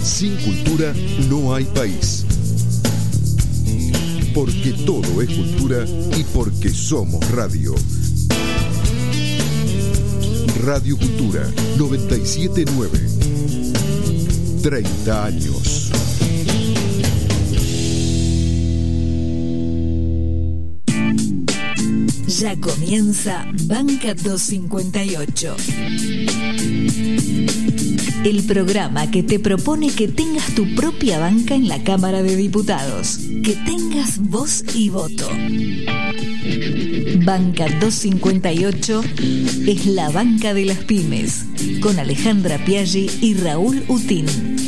Sin cultura no hay país. Porque todo es cultura y porque somos radio. Radio Cultura 979. 30 años. Ya comienza Banca 258. El programa que te propone que tengas tu propia banca en la Cámara de Diputados. Que tengas voz y voto. Banca 258 es la banca de las pymes. Con Alejandra Piaggi y Raúl Utín.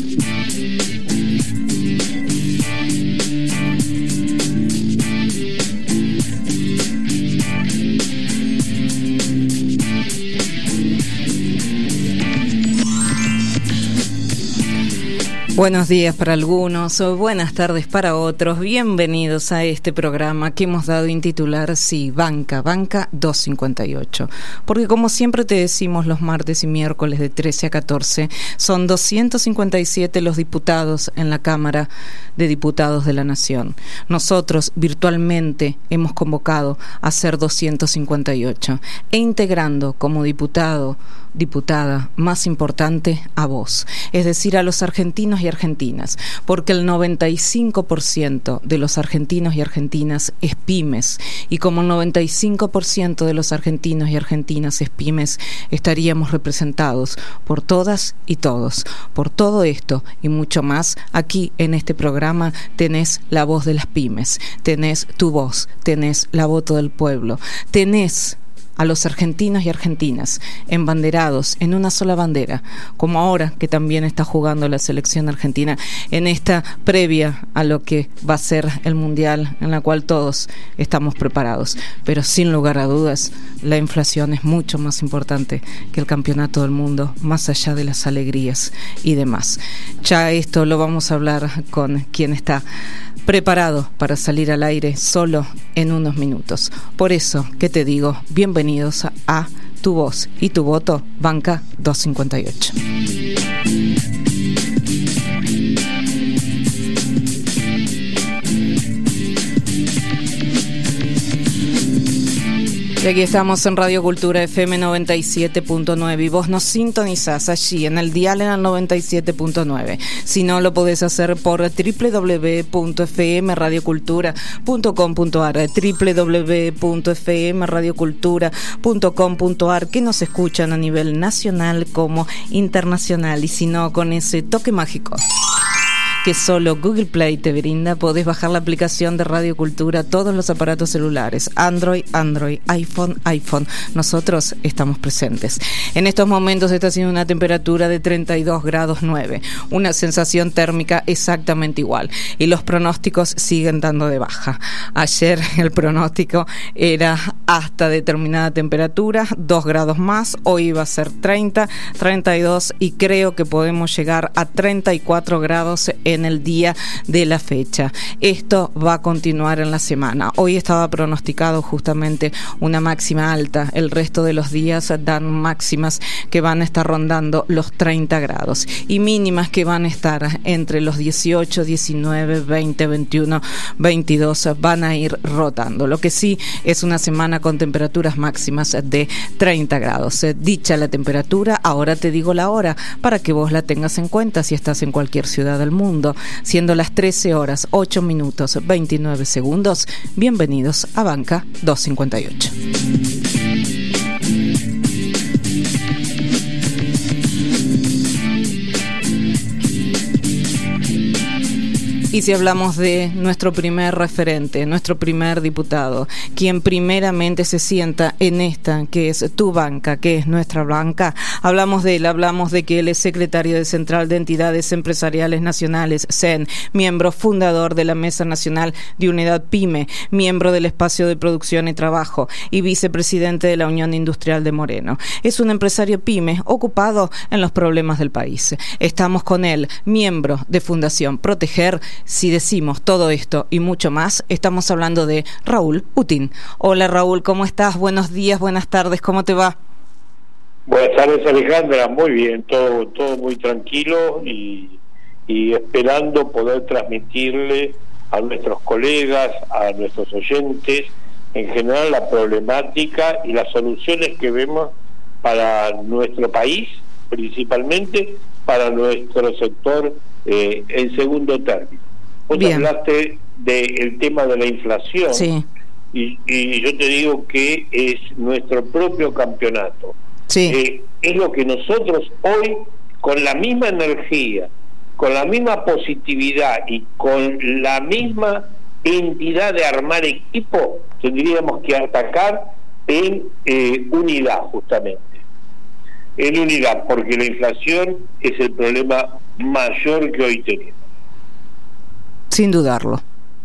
Buenos días para algunos o buenas tardes para otros. Bienvenidos a este programa que hemos dado en titular, sí, Banca 258. Porque como siempre te decimos los martes y miércoles de 13 a 14, son 257 los diputados en la Cámara de Diputados de la Nación. Nosotros virtualmente hemos convocado a ser 258 e integrando como diputada más importante a vos, es decir, a los argentinos y argentinas, porque el 95% de los argentinos y argentinas es pymes, y como el 95% de los argentinos y argentinas es pymes, estaríamos representados por todas y todos. Por todo esto y mucho más, aquí en este programa tenés la voz de las pymes, tenés tu voz, tenés la voto del pueblo, tenés a los argentinos y argentinas embanderados en una sola bandera, como ahora que también está jugando la selección argentina en esta previa a lo que va a ser el Mundial, en la cual todos estamos preparados. Pero sin lugar a dudas, la inflación es mucho más importante que el campeonato del mundo, más allá de las alegrías y demás. Ya esto lo vamos a hablar con quien está preparado para salir al aire solo en unos minutos. Por eso que te digo, bienvenidos a Tu Voz y Tu Voto, Banca 258. Y aquí estamos en Radio Cultura FM 97.9 y vos nos sintonizás allí en el dial en el 97.9. Si no, lo podés hacer por www.fmradiocultura.com.ar, www.fmradiocultura.com.ar, que nos escuchan a nivel nacional como internacional, y si no, con ese toque mágico que solo Google Play te brinda, podés bajar la aplicación de Radio Cultura a todos los aparatos celulares, Android, iPhone. Nosotros estamos presentes. En estos momentos está haciendo una temperatura de 32 grados 9, una sensación térmica exactamente igual, y los pronósticos siguen dando de baja. Ayer el pronóstico era hasta determinada temperatura, 2 grados más, hoy iba a ser 30, 32 y creo que podemos llegar a 34 grados en el día de la fecha. Esto va a continuar en la semana. Hoy estaba pronosticado justamente una máxima alta. El resto de los días dan máximas que van a estar rondando los 30 grados y mínimas que van a estar entre los 18, 19, 20, 21, 22. Van a ir rotando. Lo que sí es una semana con temperaturas máximas de 30 grados. Dicha la temperatura, ahora te digo la hora para que vos la tengas en cuenta si estás en cualquier ciudad del mundo. Siendo las 13 horas 8 minutos 29 segundos, bienvenidos a Banca 258. Y si hablamos de nuestro primer referente, nuestro primer diputado, quien primeramente se sienta en esta, que es tu banca, que es nuestra banca, hablamos de él, hablamos de que él es secretario de Central de Entidades Empresariales Nacionales, CEN, miembro fundador de la Mesa Nacional de Unidad PYME, miembro del Espacio de Producción y Trabajo y vicepresidente de la Unión Industrial de Moreno. Es un empresario PYME ocupado en los problemas del país. Estamos con él, miembro de Fundación Proteger. Si decimos todo esto y mucho más, estamos hablando de Raúl Utín. Hola Raúl, ¿cómo estás? Buenos días, buenas tardes, ¿cómo te va? Buenas tardes Alejandra, muy bien, todo muy tranquilo y y esperando poder transmitirle a nuestros colegas, a nuestros oyentes, en general la problemática y las soluciones que vemos para nuestro país, principalmente para nuestro sector en segundo término. Vos hablaste del tema de la inflación, sí. y yo te digo que es nuestro propio campeonato. Sí. Es lo que nosotros hoy, con la misma energía, con la misma positividad y con la misma entidad de armar equipo, tendríamos que atacar en unidad, justamente. En unidad, porque la inflación es el problema mayor que hoy tenemos. Sin dudarlo.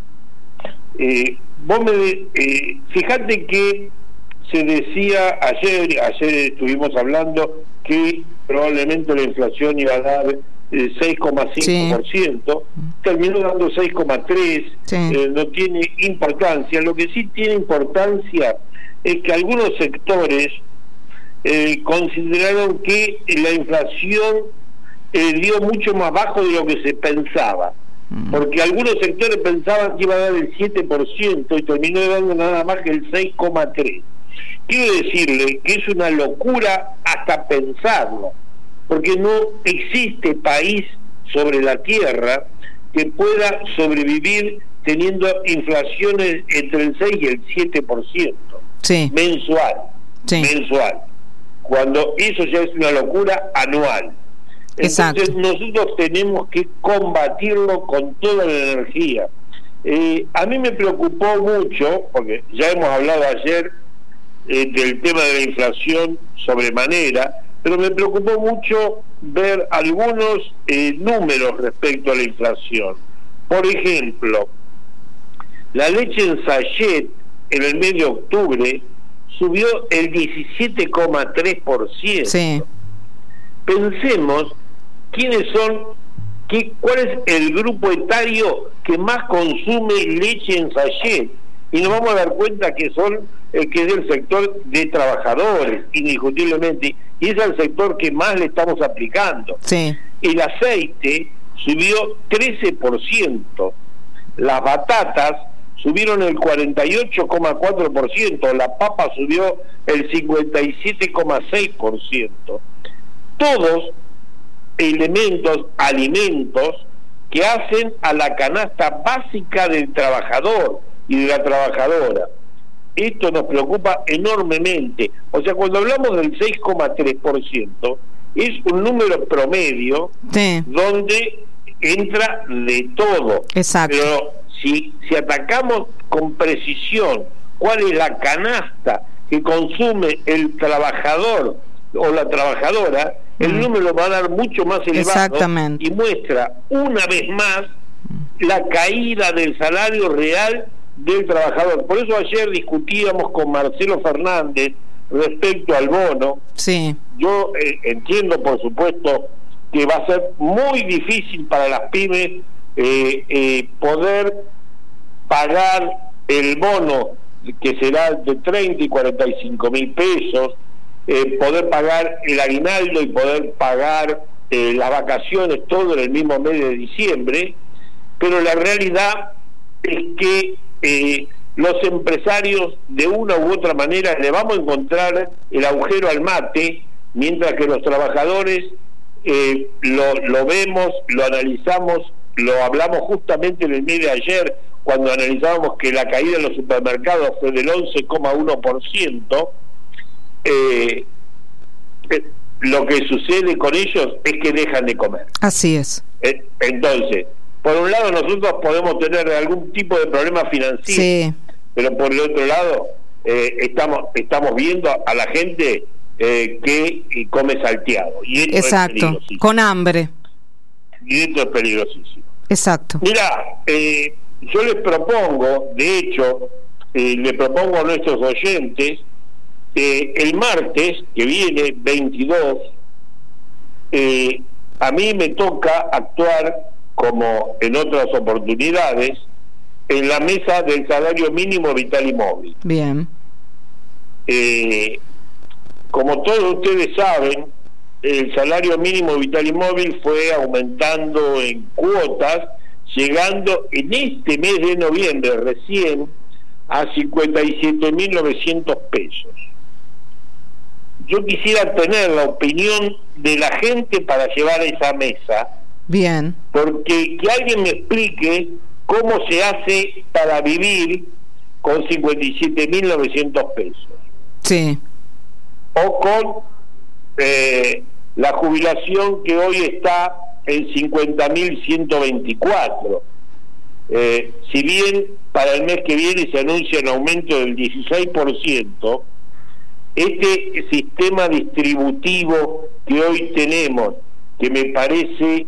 Fíjate que se decía ayer estuvimos hablando que probablemente la inflación iba a dar 6,5%, sí. Terminó dando 6,3%, sí. No tiene importancia. Lo que sí tiene importancia es que algunos sectores consideraron que la inflación dio mucho más bajo de lo que se pensaba, porque algunos sectores pensaban que iba a dar el 7% y terminó dando nada más que el 6,3%. Quiero decirle que es una locura hasta pensarlo, porque no existe país sobre la tierra que pueda sobrevivir teniendo inflaciones entre el 6 y el 7%, sí. mensual, cuando eso ya es una locura anual. Entonces nosotros tenemos que combatirlo con toda la energía. A mí me preocupó mucho, porque ya hemos hablado ayer del tema de la inflación sobremanera, pero me preocupó mucho ver algunos números respecto a la inflación. Por ejemplo, la leche en sachet en el mes de octubre subió el 17,3%. Sí. Pensemos cuál es el grupo etario que más consume leche en sachet, y nos vamos a dar cuenta que es el sector de trabajadores, indiscutiblemente, y es el sector que más le estamos aplicando. Sí. El aceite subió 13%, las batatas subieron el 48,4%, la papa subió el 57,6%. Todos alimentos que hacen a la canasta básica del trabajador y de la trabajadora. Esto nos preocupa enormemente. O sea, cuando hablamos del 6,3%, es un número promedio, sí. donde entra de todo. Exacto. Pero si atacamos con precisión cuál es la canasta que consume el trabajador o la trabajadora, el número va a dar mucho más elevado y muestra una vez más la caída del salario real del trabajador. Por eso ayer discutíamos con Marcelo Fernández respecto al bono. Sí. Yo entiendo, por supuesto, que va a ser muy difícil para las pymes poder pagar el bono, que será de 30 y 45 mil pesos, poder pagar el aguinaldo y poder pagar las vacaciones, todo en el mismo mes de diciembre, pero la realidad es que los empresarios de una u otra manera le vamos a encontrar el agujero al mate, mientras que los trabajadores lo vemos, lo analizamos, lo hablamos justamente en el mes de ayer, cuando analizábamos que la caída en los supermercados fue del 11,1%. Lo que sucede con ellos es que dejan de comer. Así es. Entonces, por un lado nosotros podemos tener algún tipo de problema financiero, sí. pero por el otro lado estamos viendo a la gente que come salteado. Y esto exacto, es con hambre. Y esto es peligrosísimo. Exacto. Mira, yo les propongo, de hecho, le propongo a nuestros oyentes, el martes que viene, 22, a mí me toca actuar, como en otras oportunidades, en la mesa del salario mínimo vital y móvil. Bien. Como todos ustedes saben, el salario mínimo vital y móvil fue aumentando en cuotas, llegando en este mes de noviembre recién a 57.900 pesos. Yo quisiera tener la opinión de la gente para llevar a esa mesa. Bien. Porque que alguien me explique cómo se hace para vivir con 57.900 pesos. Sí. O con la jubilación que hoy está en 50.124. Si bien para el mes que viene se anuncia un aumento del 16%, este sistema distributivo que hoy tenemos, que me parece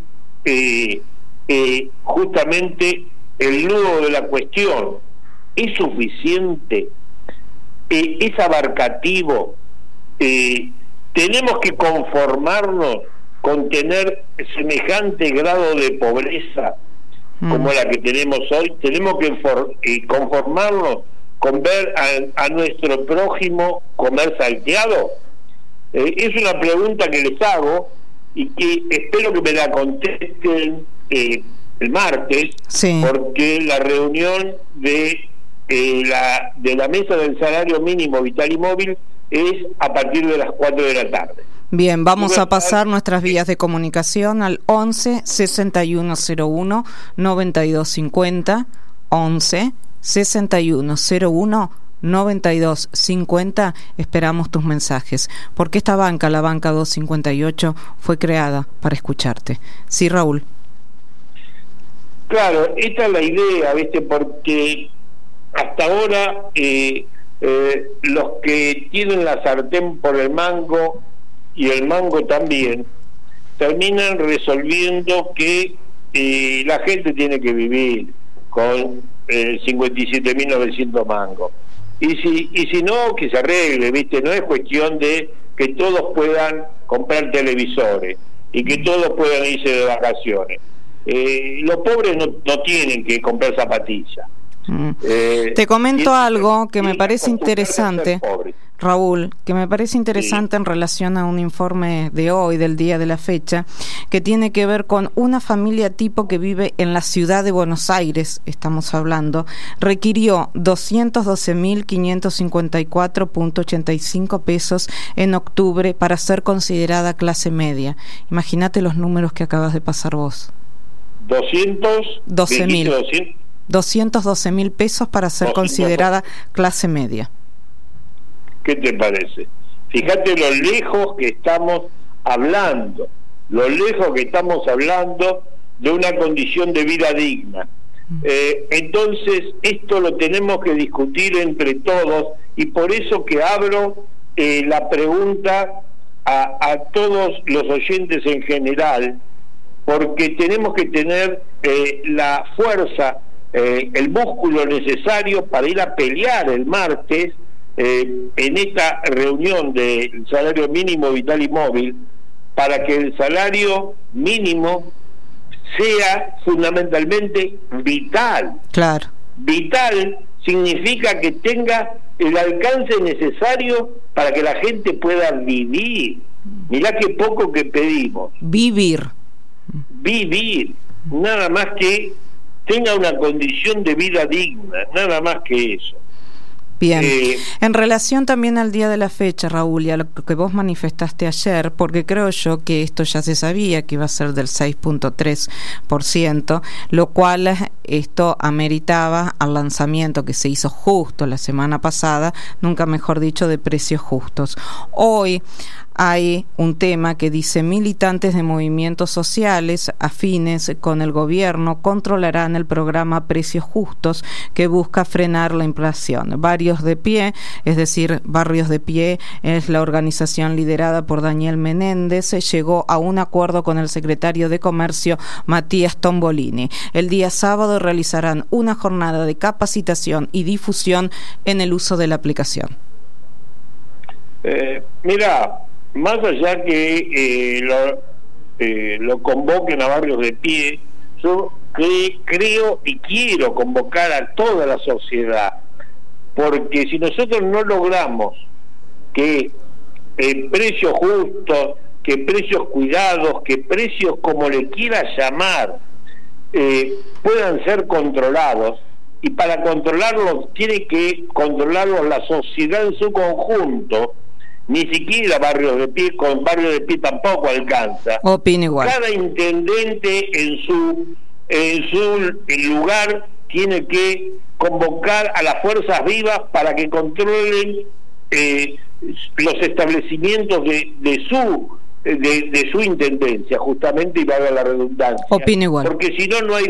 justamente el nudo de la cuestión, ¿es suficiente? ¿Es abarcativo? ¿Tenemos que conformarnos con tener semejante grado de pobreza como la que tenemos hoy? ¿Tenemos que conformarnos con ver a nuestro prójimo comer salteado? Es una pregunta que les hago y que espero que me la contesten el martes, sí, porque la reunión de la mesa del salario mínimo vital y móvil es a partir de las 4 de la tarde. Bien, vamos a pasar nuestras vías de comunicación al 11 6101 9250, 11 6101 9250. Esperamos tus mensajes, porque esta banca, la banca 258, fue creada para escucharte. Sí, Raúl. Claro, esta es la idea, ¿viste? Porque hasta ahora los que tienen la sartén por el mango y el mango también terminan resolviendo que la gente tiene que vivir con 57.900 mangos. Y si no, que se arregle, ¿viste? No es cuestión de que todos puedan comprar televisores y que todos puedan irse de vacaciones. Los pobres no tienen que comprar zapatillas. Te comento algo que me parece interesante, Raúl, que me parece interesante en relación a un informe de hoy, del día de la fecha, que tiene que ver con una familia tipo que vive en la ciudad de Buenos Aires, estamos hablando, requirió 212.554.85 pesos en octubre para ser considerada clase media. Imagínate los números que acabas de pasar vos. 212.000 pesos para ser considerada clase media. ¿Qué te parece? Fíjate lo lejos que estamos hablando, de una condición de vida digna. Entonces, esto lo tenemos que discutir entre todos, y por eso que abro la pregunta a todos los oyentes en general, porque tenemos que tener la fuerza, el músculo necesario para ir a pelear el martes en esta reunión del salario mínimo vital y móvil, para que el salario mínimo sea fundamentalmente vital. Claro. Vital significa que tenga el alcance necesario para que la gente pueda vivir. Mirá qué poco que pedimos. Vivir, nada más que tenga una condición de vida digna, nada más que eso. Bien, en relación también al día de la fecha, Raúl, y a lo que vos manifestaste ayer, porque creo yo que esto ya se sabía que iba a ser del 6.3%, lo cual esto ameritaba al lanzamiento que se hizo justo la semana pasada, nunca mejor dicho, de precios justos. Hoy hay un tema que dice: militantes de movimientos sociales afines con el gobierno controlarán el programa Precios Justos, que busca frenar la inflación. Barrios de Pie, es decir, Barrios de Pie es la organización liderada por Daniel Menéndez, llegó a un acuerdo con el secretario de Comercio, Matías Tombolini. El día sábado realizarán una jornada de capacitación y difusión en el uso de la aplicación. Mira, más allá que lo convoquen a Barrios de Pie, yo creo y quiero convocar a toda la sociedad, porque si nosotros no logramos que el precio justo, que precios cuidados, que precios como le quiera llamar, puedan ser controlados, y para controlarlos tiene que controlarlos la sociedad en su conjunto. Ni siquiera barrios de pie, con barrios de pie tampoco alcanza. Opino igual. Cada intendente en su lugar tiene que convocar a las fuerzas vivas para que controlen los establecimientos de su intendencia, justamente, y valga la redundancia. Opino igual. Porque si no, no hay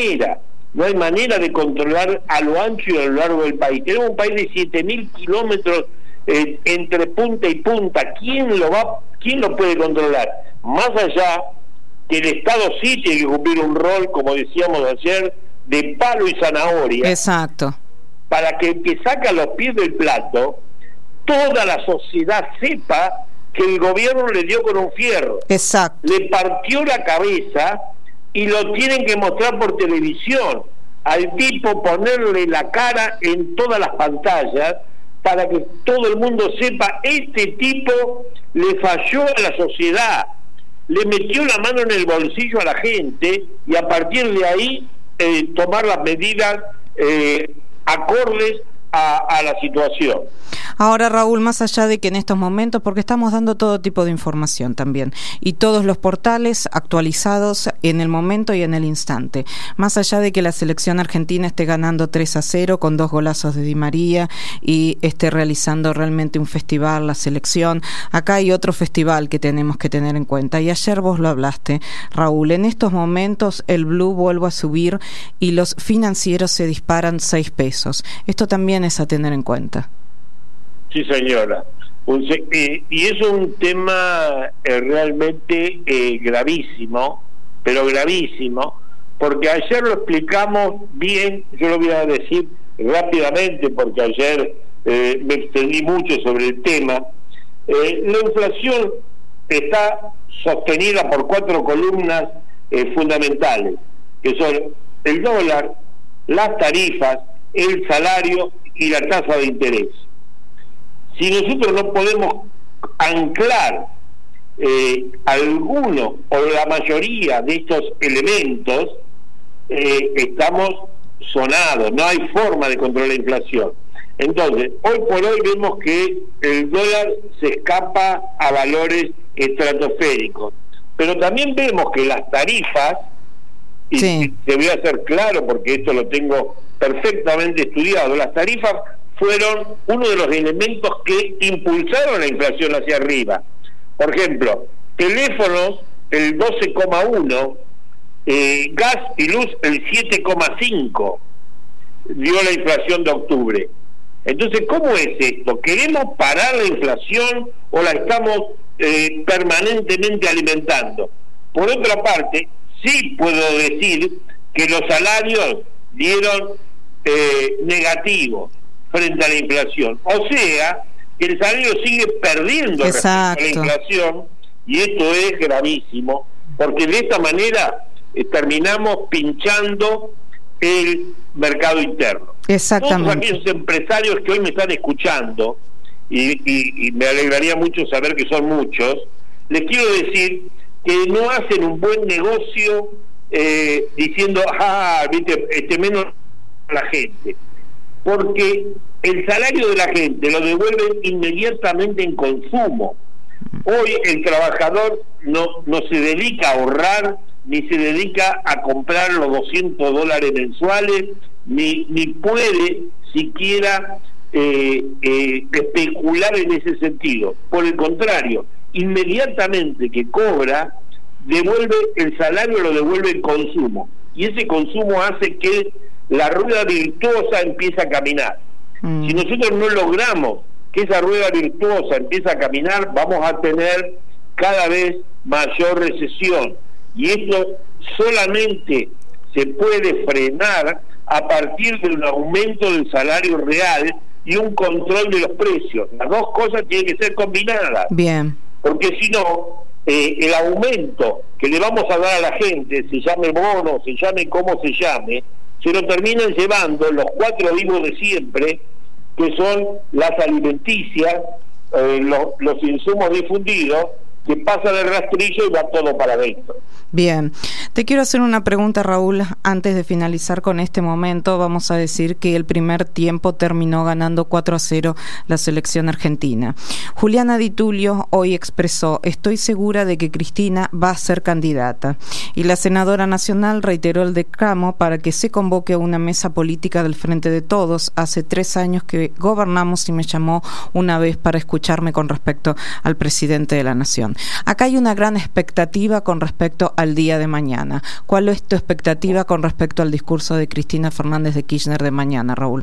manera de controlar a lo ancho y a lo largo del país. Tenemos un país de 7.000 kilómetros entre punta y punta. ¿Quién lo puede controlar? Más allá que el Estado sí tiene que cumplir un rol, como decíamos ayer, de palo y zanahoria. Exacto. Para que el que saca los pies del plato, toda la sociedad sepa que el gobierno le dio con un fierro. Exacto. Le partió la cabeza y lo tienen que mostrar por televisión. Al tipo ponerle la cara en todas las pantallas para que todo el mundo sepa: este tipo le falló a la sociedad, le metió la mano en el bolsillo a la gente, y a partir de ahí tomar las medidas acordes a la situación. Ahora, Raúl, más allá de que en estos momentos, porque estamos dando todo tipo de información también, y todos los portales actualizados en el momento y en el instante, más allá de que la selección argentina esté ganando 3-0 con 2 golazos de Di María y esté realizando realmente un festival, la selección, acá hay otro festival que tenemos que tener en cuenta, y ayer vos lo hablaste, Raúl. En estos momentos el blue vuelve a subir y los financieros se disparan 6 pesos. Esto también es a tener en cuenta. Sí, señora. Y es un tema realmente gravísimo, pero gravísimo, porque ayer lo explicamos bien. Yo lo voy a decir rápidamente porque ayer me extendí mucho sobre el tema. La inflación está sostenida por 4 columnas fundamentales, que son el dólar, las tarifas, el salario y la tasa de interés. Si nosotros no podemos anclar alguno o la mayoría de estos elementos, estamos sonados, no hay forma de controlar la inflación. Entonces, hoy por hoy vemos que el dólar se escapa a valores estratosféricos, pero también vemos que las tarifas, y sí, te voy a hacer claro porque esto lo tengo perfectamente estudiado, las tarifas fueron uno de los elementos que impulsaron la inflación hacia arriba. Por ejemplo, teléfonos el 12,1, gas y luz el 7,5 dio la inflación de octubre. Entonces, ¿cómo es esto? ¿Queremos parar la inflación o la estamos permanentemente alimentando? Por otra parte, sí puedo decir que los salarios dieron negativos frente a la inflación, o sea que el salario sigue perdiendo respecto a la inflación, y esto es gravísimo porque de esta manera terminamos pinchando el mercado interno. Exactamente. Todos aquellos empresarios que hoy me están escuchando, y me alegraría mucho saber que son muchos, les quiero decir que no hacen un buen negocio diciendo viste, menos a la gente, porque el salario de la gente lo devuelven inmediatamente en consumo. Hoy el trabajador no se dedica a ahorrar, ni se dedica a comprar los $200 mensuales, ni puede siquiera especular en ese sentido. Por el contrario, inmediatamente que cobra, devuelve el salario, lo devuelve en consumo, y ese consumo hace que la rueda virtuosa empiece a caminar. Si nosotros no logramos que esa rueda virtuosa empiece a caminar, vamos a tener cada vez mayor recesión, y esto solamente se puede frenar a partir de un aumento del salario real y un control de los precios. Las dos cosas tienen que ser combinadas. Bien. Porque si no, el aumento que le vamos a dar a la gente, se llame bono, se llame como se llame, se lo terminan llevando los 4 vivos de siempre, que son las alimenticias, los insumos difundidos que pasa del rastrillo y va todo para adentro. Bien, te quiero hacer una pregunta, Raúl, antes de finalizar con este momento. Vamos a decir que el primer tiempo terminó ganando 4-0 la selección argentina. Juliana Di Tulio hoy expresó: estoy segura de que Cristina va a ser candidata. Y la senadora nacional reiteró el reclamo para que se convoque a una mesa política del Frente de Todos. Hace 3 años que gobernamos y me llamó una vez para escucharme con respecto al presidente de la Nación. Acá hay una gran expectativa con respecto al día de mañana. ¿Cuál es tu expectativa con respecto al discurso de Cristina Fernández de Kirchner de mañana, Raúl?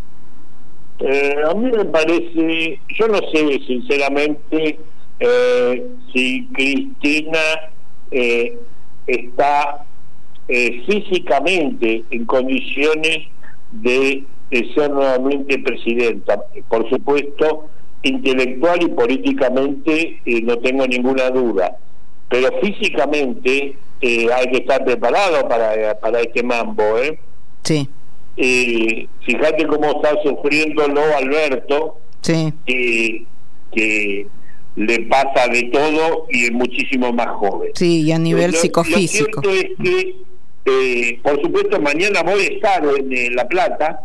A mí me parece, yo no sé sinceramente si Cristina está físicamente en condiciones de ser nuevamente presidenta. Por supuesto, intelectual y políticamente no tengo ninguna duda, pero físicamente hay que estar preparado para este mambo, Sí. Fíjate cómo está sufriéndolo Alberto, Sí. Que le pasa de todo y es muchísimo más joven. Sí, y a nivel psicofísico. Lo cierto es que, por supuesto, mañana voy a estar en La Plata.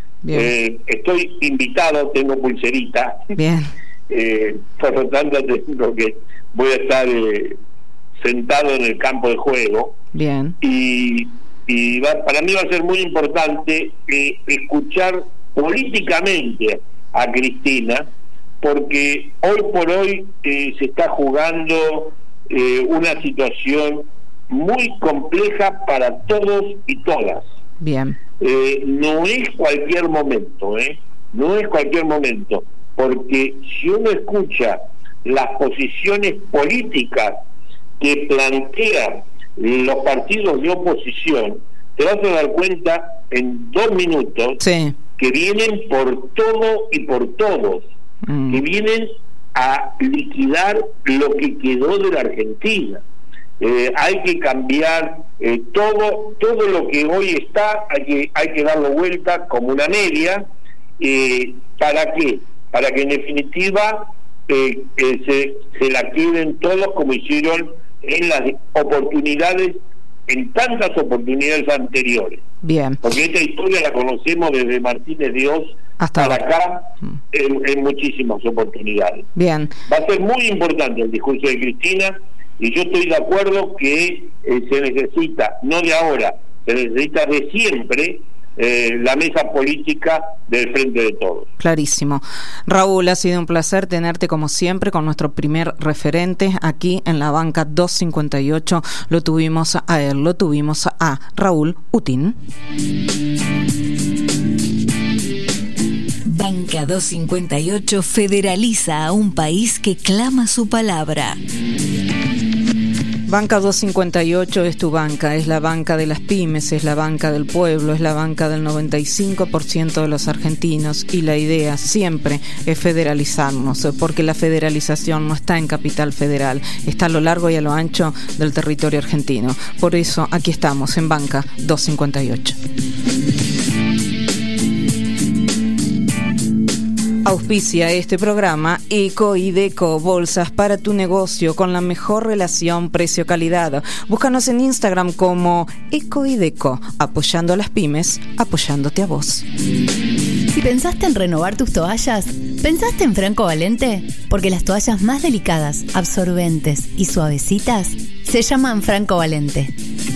Estoy invitado, tengo pulserita. Bien. Por lo tanto, voy a estar sentado en el campo de juego. Bien. Y para mí va a ser muy importante escuchar políticamente a Cristina, porque hoy por hoy se está jugando una situación muy compleja para todos y todas. Bien. No es cualquier momento, no es cualquier momento, porque si uno escucha las posiciones políticas que plantean los partidos de oposición, te vas a dar cuenta en 2 minutos que vienen por todo y por todos, que vienen a liquidar lo que quedó de la Argentina. Hay que cambiar todo lo que hoy está, hay que darlo vuelta como una media. ¿Para qué? Para que en definitiva se la queden todos como hicieron en las oportunidades, en tantas oportunidades anteriores. Bien. Porque esta historia la conocemos desde Martínez Dios hasta acá, en muchísimas oportunidades. Bien. Va a ser muy importante el discurso de Cristina, y yo estoy de acuerdo que se necesita, no de ahora, se necesita de siempre, la mesa política del Frente de Todos. Clarísimo. Raúl, ha sido un placer tenerte como siempre con nuestro primer referente aquí en la banca 258. Lo tuvimos a Raúl Utín. Banca 258 federaliza a un país que clama su palabra. Banca 258 es tu banca, es la banca de las pymes, es la banca del pueblo, es la banca del 95% de los argentinos, y la idea siempre es federalizarnos, porque la federalización no está en Capital Federal, está a lo largo y a lo ancho del territorio argentino. Por eso aquí estamos en Banca 258. Auspicia este programa Eco y Deco, bolsas para tu negocio con la mejor relación precio-calidad. Búscanos en Instagram como Eco y Deco, apoyando a las pymes, apoyándote a vos. Si pensaste en renovar tus toallas, ¿pensaste en Franco Valente? Porque las toallas más delicadas, absorbentes y suavecitas se llaman Franco Valente.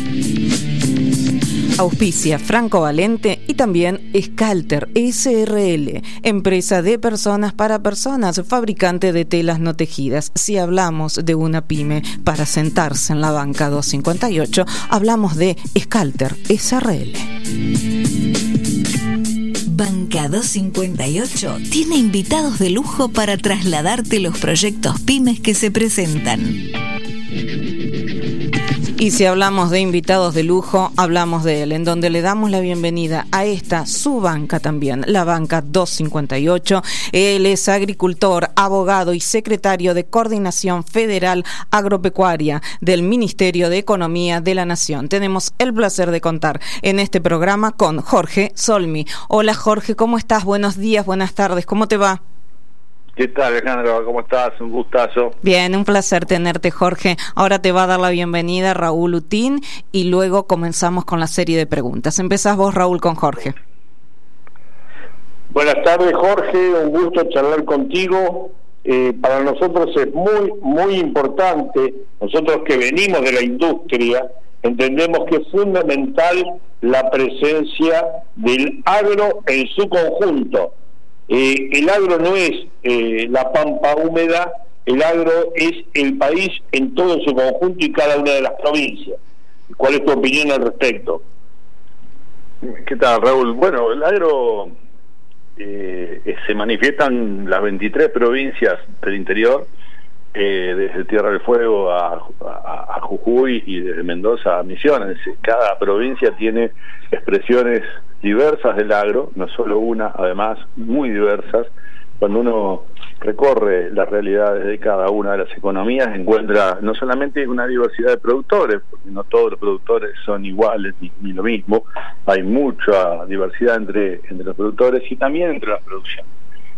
Auspicia Franco Valente y también Scalter SRL, empresa de personas para personas, fabricante de telas no tejidas. Si hablamos de una pyme para sentarse en la banca 258, hablamos de Scalter SRL. Banca 258 tiene invitados de lujo para trasladarte los proyectos pymes que se presentan. Y si hablamos de invitados de lujo, hablamos de él, en donde le damos la bienvenida a esta, su banca también, la banca 258. Él es agricultor, abogado y secretario de Coordinación Federal Agropecuaria del Ministerio de Economía de la Nación. Tenemos el placer de contar en este programa con Jorge Solmi. Hola Jorge, ¿cómo estás? Buenos días, buenas tardes, ¿cómo te va? ¿Qué tal, Alejandro? ¿Cómo estás? Un gustazo. Bien, un placer tenerte, Jorge. Ahora te va a dar la bienvenida Raúl Utín y luego comenzamos con la serie de preguntas. Empezás vos, Raúl, con Jorge. Buenas tardes, Jorge. Un gusto charlar contigo. Para nosotros es muy importante. Nosotros que venimos de la industria, entendemos que es fundamental la presencia del agro en su conjunto. El agro no es la pampa húmeda, el agro es el país en todo su conjunto y cada una de las provincias. ¿Cuál es tu opinión al respecto? ¿Qué tal, Raúl? Bueno, el agro se manifiesta en las 23 provincias del interior, desde Tierra del Fuego a Jujuy y desde Mendoza a Misiones. Cada provincia tiene expresiones diversas del agro, no solo una, además muy diversas. Cuando uno recorre las realidades de cada una de las economías, encuentra no solamente una diversidad de productores, porque no todos los productores son iguales ni lo mismo, hay mucha diversidad entre los productores y también entre las producciones.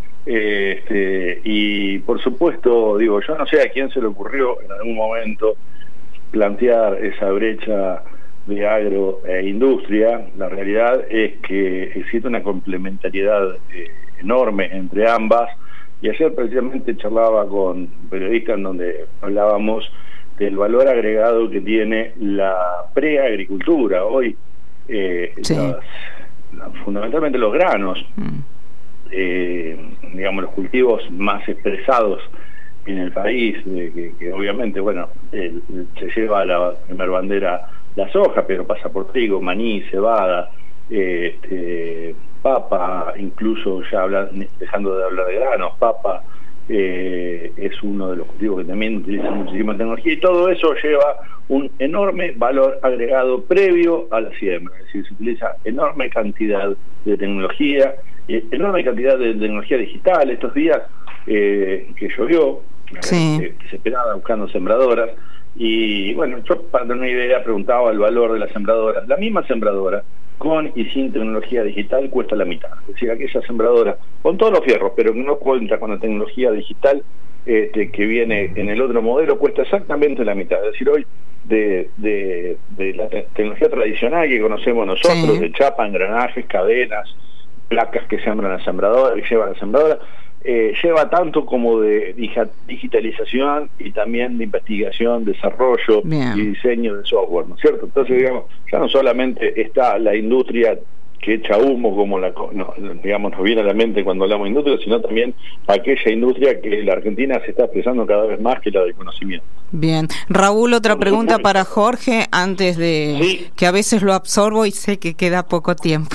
Y por supuesto, digo, yo no sé a quién se le ocurrió en algún momento plantear esa brecha de agro e industria. La realidad es que existe una complementariedad enorme entre ambas, y ayer precisamente charlaba con un periodista en donde hablábamos del valor agregado que tiene la preagricultura hoy, sí. Fundamentalmente los granos, digamos los cultivos más expresados en el país, que obviamente, bueno, se lleva a la primera bandera la soja, pero pasa por trigo, maní, cebada, papa, incluso ya dejando de hablar de granos, papa es uno de los cultivos que también utiliza muchísima tecnología, y todo eso lleva un enorme valor agregado previo a la siembra, es decir, se utiliza enorme cantidad de tecnología, enorme cantidad de tecnología digital. Estos días que llovió, sí, se esperaba buscando sembradoras, y bueno, yo para tener una idea preguntaba el valor de las sembradoras. La misma sembradora con y sin tecnología digital cuesta la mitad, es decir, aquella sembradora con todos los fierros pero que no cuenta con la tecnología digital que viene en el otro modelo cuesta exactamente la mitad. Es decir, hoy de la tecnología tradicional que conocemos nosotros, sí, de chapa, engranajes, cadenas, placas que sembran la sembradora, que lleva la sembradora, lleva tanto como de digitalización y también de investigación, desarrollo, bien, y diseño de software, ¿no es cierto? Entonces, digamos, ya no solamente está la industria que echa humo, como digamos nos viene a la mente cuando hablamos de industria, sino también aquella industria que la Argentina se está expresando cada vez más, que es la del conocimiento. Bien. Raúl, otra pregunta para Jorge, antes de, sí, que a veces lo absorbo y sé que queda poco tiempo.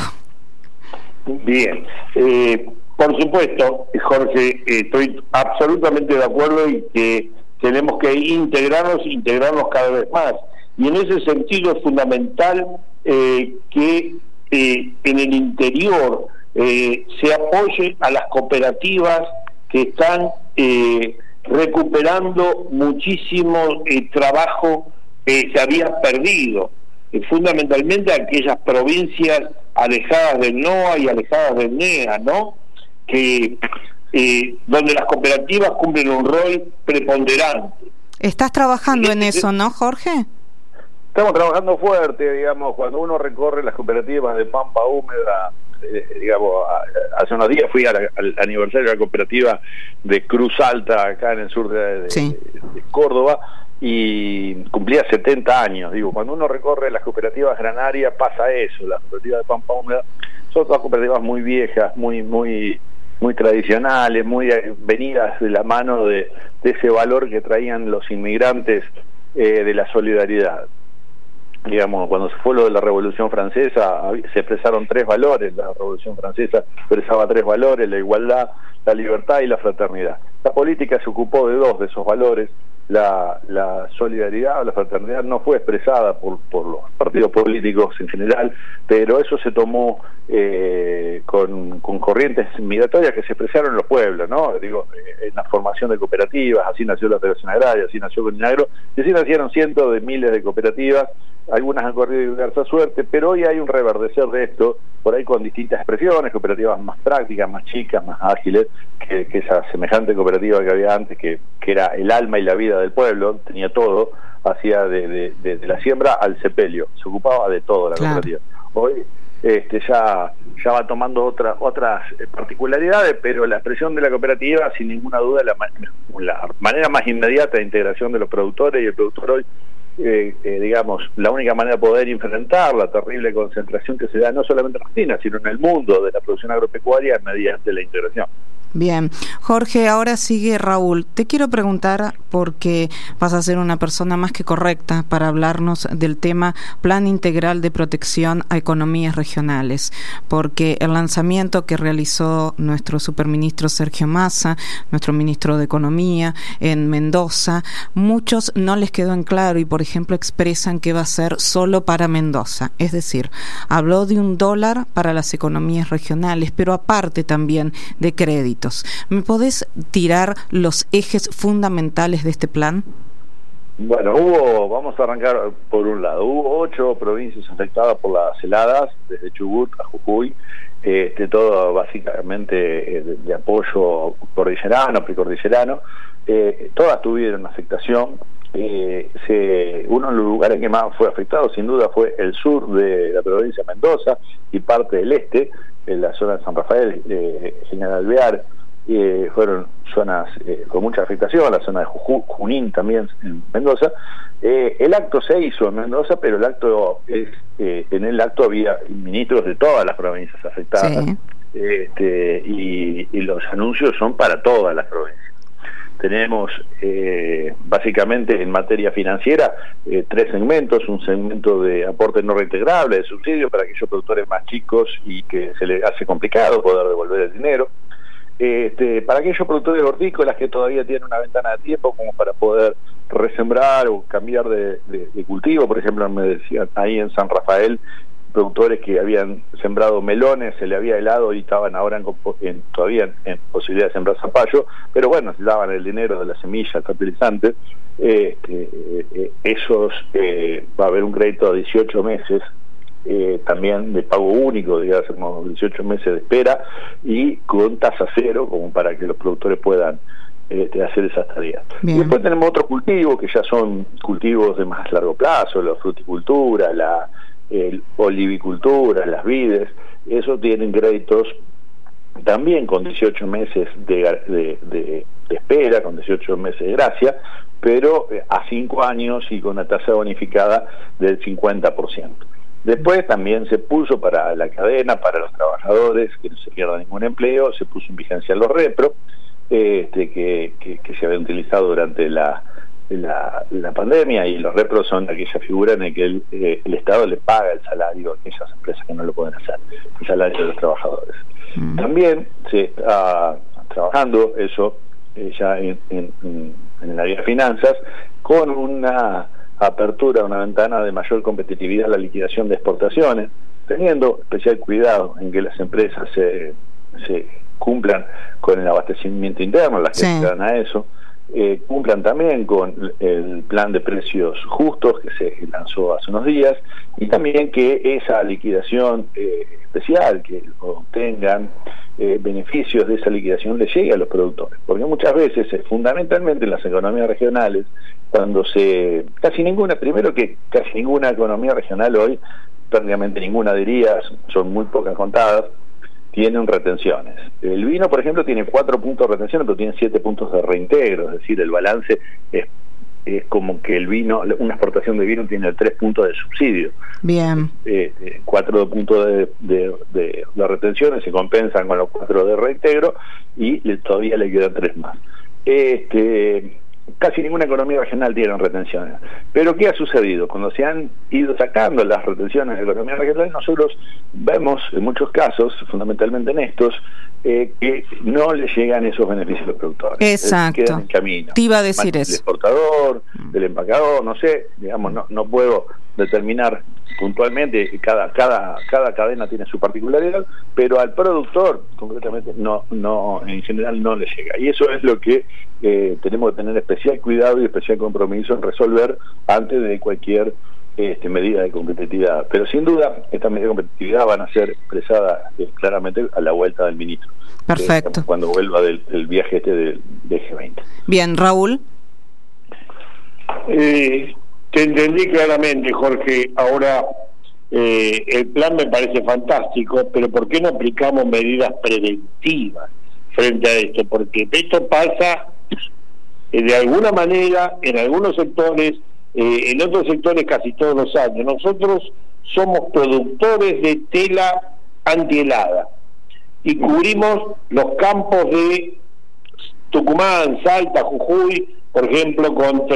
Bien. Por supuesto, Jorge, estoy absolutamente de acuerdo y que tenemos que integrarnos cada vez más. Y en ese sentido es fundamental que en el interior se apoye a las cooperativas que están recuperando muchísimo trabajo que se había perdido. Fundamentalmente aquellas provincias alejadas del NOA y alejadas del NEA, ¿no? Que donde las cooperativas cumplen un rol preponderante. Estás trabajando en eso, ¿no, Jorge? Estamos trabajando fuerte, digamos, cuando uno recorre las cooperativas de pampa húmeda, digamos, hace unos días fui al aniversario de la cooperativa de Cruz Alta, acá en el sur de Córdoba, y cumplía 70 años. Digo, cuando uno recorre las cooperativas granarias pasa eso. Las cooperativas de pampa húmeda son todas cooperativas muy viejas, muy tradicionales, muy venidas de la mano de ese valor que traían los inmigrantes, de la solidaridad. Digamos, cuando se fue lo de la Revolución Francesa, se expresaron 3 valores. La Revolución Francesa expresaba 3 valores: la igualdad, la libertad y la fraternidad. La política se ocupó de 2 de esos valores. La solidaridad o la fraternidad no fue expresada por los partidos políticos en general, pero eso se tomó con corrientes migratorias que se expresaron en los pueblos, ¿no? Digo, en la formación de cooperativas. Así nació la Federación Agraria, así nació Coninagro, y así nacieron cientos de miles de cooperativas algunas han corrido diversa suerte, pero hoy hay un reverdecer de esto, por ahí con distintas expresiones, cooperativas más prácticas, más chicas, más ágiles, que esa semejante cooperativa que había antes, que era el alma y la vida del pueblo, tenía todo, hacía de la siembra al sepelio, se ocupaba de todo la cooperativa. Hoy ya va tomando otras particularidades, pero la expresión de la cooperativa, sin ninguna duda, la manera más inmediata de integración de los productores, y el productor hoy, digamos, la única manera de poder enfrentar la terrible concentración que se da no solamente en Argentina, sino en el mundo de la producción agropecuaria, mediante la integración. Bien, Jorge, ahora sigue Raúl. Te quiero preguntar, porque vas a ser una persona más que correcta para hablarnos del tema Plan Integral de Protección a Economías Regionales, porque el lanzamiento que realizó nuestro superministro Sergio Massa, nuestro ministro de Economía, en Mendoza, muchos no les quedó en claro y, por ejemplo, expresan que va a ser solo para Mendoza. Es decir, habló de $1 para las economías regionales, pero aparte también de créditos. ¿Me podés tirar los ejes fundamentales de este plan? Bueno, vamos a arrancar por un lado, hubo 8 provincias afectadas por las heladas, desde Chubut a Jujuy, todo básicamente de apoyo cordillerano, precordillerano, todas tuvieron afectación. Uno de los lugares que más fue afectado sin duda fue el sur de la provincia de Mendoza y parte del este, en la zona de San Rafael, General Alvear, fueron zonas con mucha afectación, la zona de Junín también en Mendoza. El acto se hizo en Mendoza, pero en el acto había ministros de todas las provincias afectadas, y los anuncios son para todas las provincias. Tenemos básicamente en materia financiera 3 segmentos: un segmento de aporte no reintegrable, de subsidio para aquellos productores más chicos y que se les hace complicado poder devolver el dinero, para aquellos productores hortícolas que todavía tienen una ventana de tiempo como para poder resembrar o cambiar de cultivo. Por ejemplo, me decían ahí en San Rafael, productores que habían sembrado melones, se le había helado y estaban ahora todavía en posibilidad de sembrar zapallo, pero bueno, se daban el dinero de la semilla, el fertilizante. Esos va a haber un crédito de 18 meses, también de pago único, digamos, 18 meses de espera y con tasa cero, como para que los productores puedan hacer esas tareas. Y después tenemos otros cultivos que ya son cultivos de más largo plazo, la fruticultura, la olivicultura, las vides. Eso tienen créditos también con 18 meses de espera, con 18 meses de gracia, pero a 5 años y con una tasa bonificada del 50%. Después también se puso para la cadena, para los trabajadores, que no se pierda ningún empleo, se puso en vigencia los repro, que se había utilizado durante la pandemia, y los repros son aquellas figuras en que el Estado le paga el salario a aquellas empresas que no lo pueden hacer, el salario de los trabajadores. También se está trabajando eso ya en el área de finanzas, con una apertura, una ventana de mayor competitividad a la liquidación de exportaciones, teniendo especial cuidado en que las empresas se cumplan con el abastecimiento interno, las que se dan a eso, cumplan también con el plan de precios justos que se lanzó hace unos días, y también que esa liquidación especial, que obtengan beneficios de esa liquidación, le llegue a los productores, porque muchas veces, fundamentalmente en las economías regionales, casi ninguna economía regional hoy, prácticamente ninguna diría, son muy pocas contadas, tienen retenciones. El vino, por ejemplo, tiene 4 puntos de retención, pero tiene 7 puntos de reintegro, es decir, el balance es como que el vino, una exportación de vino tiene 3 puntos de subsidio. Bien. 4 puntos de retenciones se compensan con los 4 de reintegro y todavía le quedan 3 más. Casi ninguna economía regional tiene retenciones. Pero ¿qué ha sucedido? Cuando se han ido sacando las retenciones de la economía regional, nosotros vemos en muchos casos, fundamentalmente en estos, que no le llegan esos beneficios a los productores. Exacto. Quedan en camino. Te iba a decir eso. Del exportador, del empacador, no sé, digamos, no puedo determinar puntualmente, cada cadena tiene su particularidad, pero al productor concretamente no en general no le llega, y eso es lo que tenemos que tener especial cuidado y especial compromiso en resolver antes de cualquier medidas de competitividad. Pero sin duda, estas medidas de competitividad van a ser expresadas claramente a la vuelta del ministro. Perfecto. Cuando vuelva del viaje del G20. Bien, Raúl. Te entendí claramente, Jorge. Ahora, el plan me parece fantástico, pero ¿por qué no aplicamos medidas preventivas frente a esto? Porque esto pasa de alguna manera en algunos sectores, en otros sectores casi todos los años. Nosotros somos productores de tela antihelada y cubrimos los campos de Tucumán, Salta, Jujuy, por ejemplo,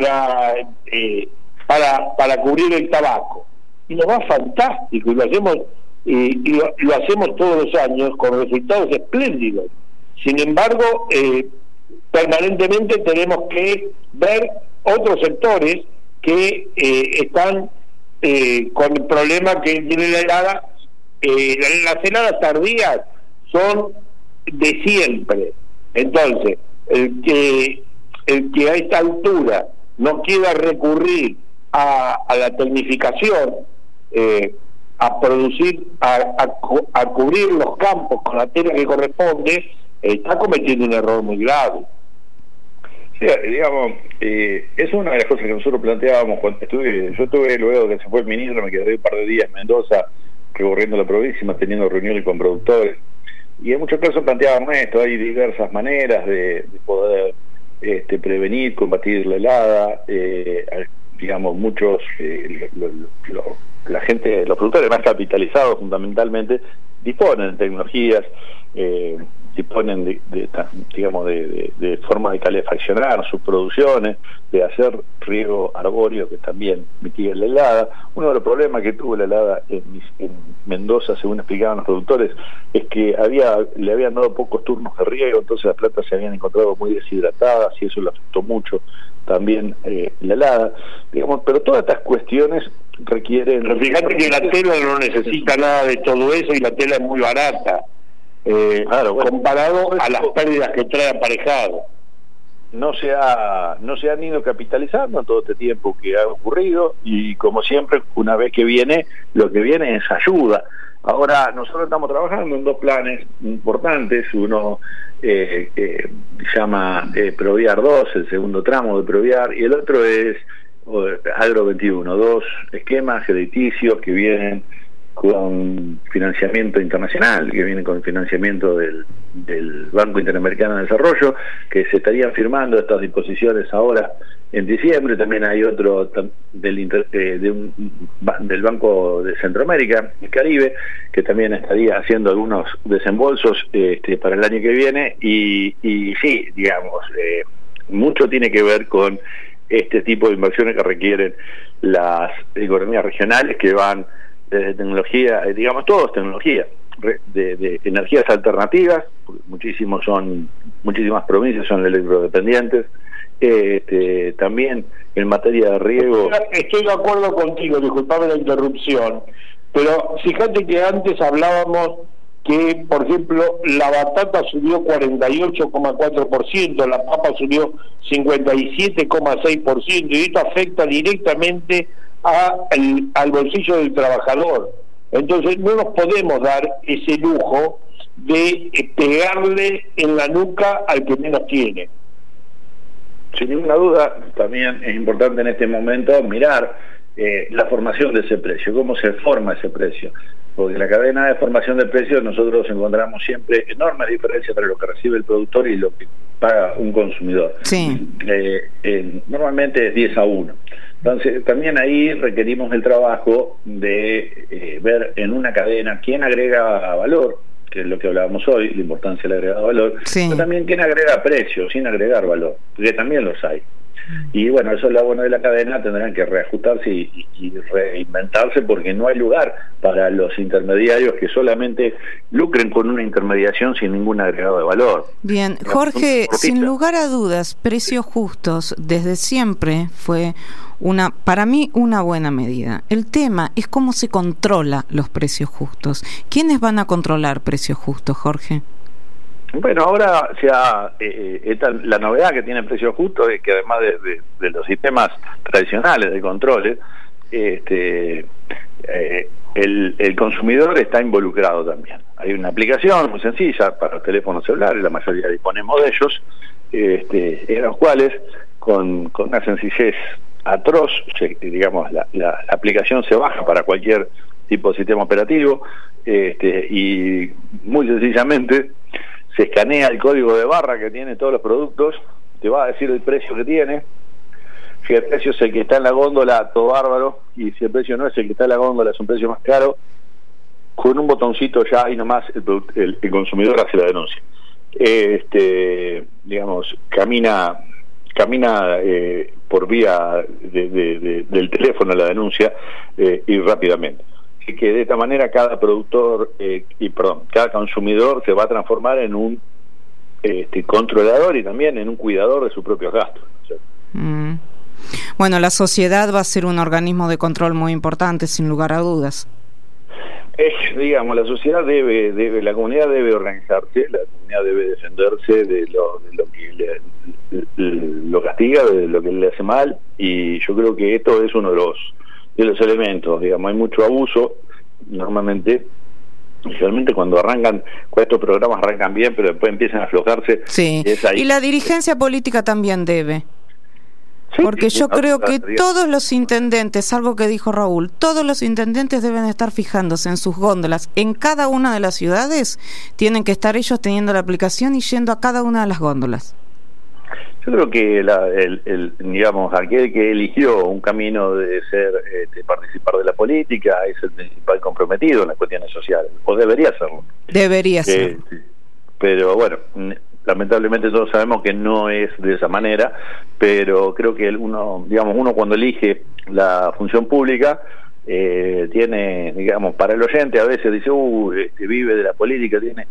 para cubrir el tabaco. Y nos va fantástico, y lo hacemos todos los años con resultados espléndidos. Sin embargo, permanentemente tenemos que ver otros sectores que están con el problema que tiene la helada. Las heladas tardías son de siempre. Entonces, el que a esta altura no quiera recurrir a la tecnificación, a producir, a cubrir los campos con la tela que corresponde, está cometiendo un error muy grave. Sí, digamos, es una de las cosas que nosotros planteábamos cuando yo estuve luego que se fue el ministro, me quedé un par de días en Mendoza recorriendo la provincia, manteniendo reuniones con productores, y en muchos casos planteábamos esto. Hay diversas maneras de poder prevenir, combatir la helada. Digamos, muchos la gente, los productores más capitalizados fundamentalmente, disponen de tecnologías, disponen de formas de calefaccionar sus producciones, de hacer riego arbóreo que también mitiga la helada. Uno de los problemas que tuvo la helada en Mendoza, según explicaban los productores, es que le habían dado pocos turnos de riego, entonces las plantas se habían encontrado muy deshidratadas y eso le afectó mucho también la helada, digamos. Pero todas estas cuestiones requieren... Pero fíjate que la tela no necesita nada de todo eso, y la tela es muy barata, claro, bueno, comparado a las pérdidas que trae aparejado. No se han ido capitalizando en todo este tiempo que ha ocurrido, y como siempre, una vez que viene, lo que viene es ayuda. Ahora nosotros estamos trabajando en dos planes importantes. Uno llama Proviar 2, el segundo tramo de Proviar, y el otro es Agro 21, dos esquemas crediticios que vienen con financiamiento internacional, que vienen con financiamiento del Banco Interamericano de Desarrollo, que se estarían firmando estas disposiciones ahora en diciembre. También hay otro del Banco de Centroamérica, el Caribe, que también estaría haciendo algunos desembolsos para el año que viene, y sí, digamos, mucho tiene que ver con este tipo de inversiones que requieren las economías regionales, que van desde tecnología, digamos, todo es tecnología, de energías alternativas, porque muchísimas provincias son electrodependientes, también en materia de riego. Estoy de acuerdo contigo, disculpame la interrupción, pero fíjate que antes hablábamos que, por ejemplo, la batata subió 48,4%, la papa subió 57,6%, y esto afecta directamente al bolsillo del trabajador. Entonces no nos podemos dar ese lujo de pegarle en la nuca al que menos tiene. Sin ninguna duda, también es importante en este momento mirar la formación de ese precio, cómo se forma ese precio, porque en la cadena de formación de precios nosotros encontramos siempre enormes diferencias entre lo que recibe el productor y lo que paga un consumidor. Sí. Normalmente es 10-1. Entonces también ahí requerimos el trabajo de ver en una cadena quién agrega valor, que es lo que hablábamos hoy, la importancia del agregado valor, sí, pero también quién agrega precio sin agregar valor, porque también los hay. Y bueno, eso es lo bueno de la cadena, tendrán que reajustarse y reinventarse, porque no hay lugar para los intermediarios que solamente lucren con una intermediación sin ningún agregado de valor. Bien, Jorge, sin lugar a dudas, precios justos desde siempre fue para mí una buena medida. El tema es cómo se controla los precios justos. ¿Quiénes van a controlar precios justos, Jorge? Bueno, ahora la novedad que tiene Precios Justos es que además de los sistemas tradicionales de controles, el consumidor está involucrado también. Hay una aplicación muy sencilla para los teléfonos celulares, la mayoría disponemos de ellos, en los cuales con una sencillez atroz, digamos, la aplicación se baja para cualquier tipo de sistema operativo, y muy sencillamente se escanea el código de barra que tiene todos los productos, te va a decir el precio que tiene. Si el precio es el que está en la góndola, todo bárbaro, y si el precio no es el que está en la góndola, es un precio más caro. Con un botoncito ya ahí nomás el consumidor hace la denuncia. Digamos, camina por vía del teléfono la denuncia, y rápidamente. Así que de esta manera cada cada consumidor se va a transformar en un controlador y también en un cuidador de sus propios gastos. Bueno, la sociedad va a ser un organismo de control muy importante, sin lugar a dudas. Digamos, la sociedad la comunidad debe organizarse, la comunidad debe defenderse de lo que lo castiga, de lo que le hace mal, y yo creo que esto es uno de los elementos. Digamos, hay mucho abuso normalmente. Realmente cuando estos programas arrancan bien, pero después empiezan a aflojarse. Sí, y la dirigencia política también debe. Sí, porque yo creo que todos los intendentes, algo que dijo Raúl, todos los intendentes deben estar fijándose en sus góndolas. En cada una de las ciudades tienen que estar ellos teniendo la aplicación y yendo a cada una de las góndolas. Yo creo que digamos, aquel que eligió un camino de participar de la política es el principal comprometido en las cuestiones sociales, o debería serlo. Debería ser. Pero bueno, lamentablemente todos sabemos que no es de esa manera, pero creo que uno cuando elige la función pública tiene, digamos, para el oyente a veces dice, vive de la política, tiene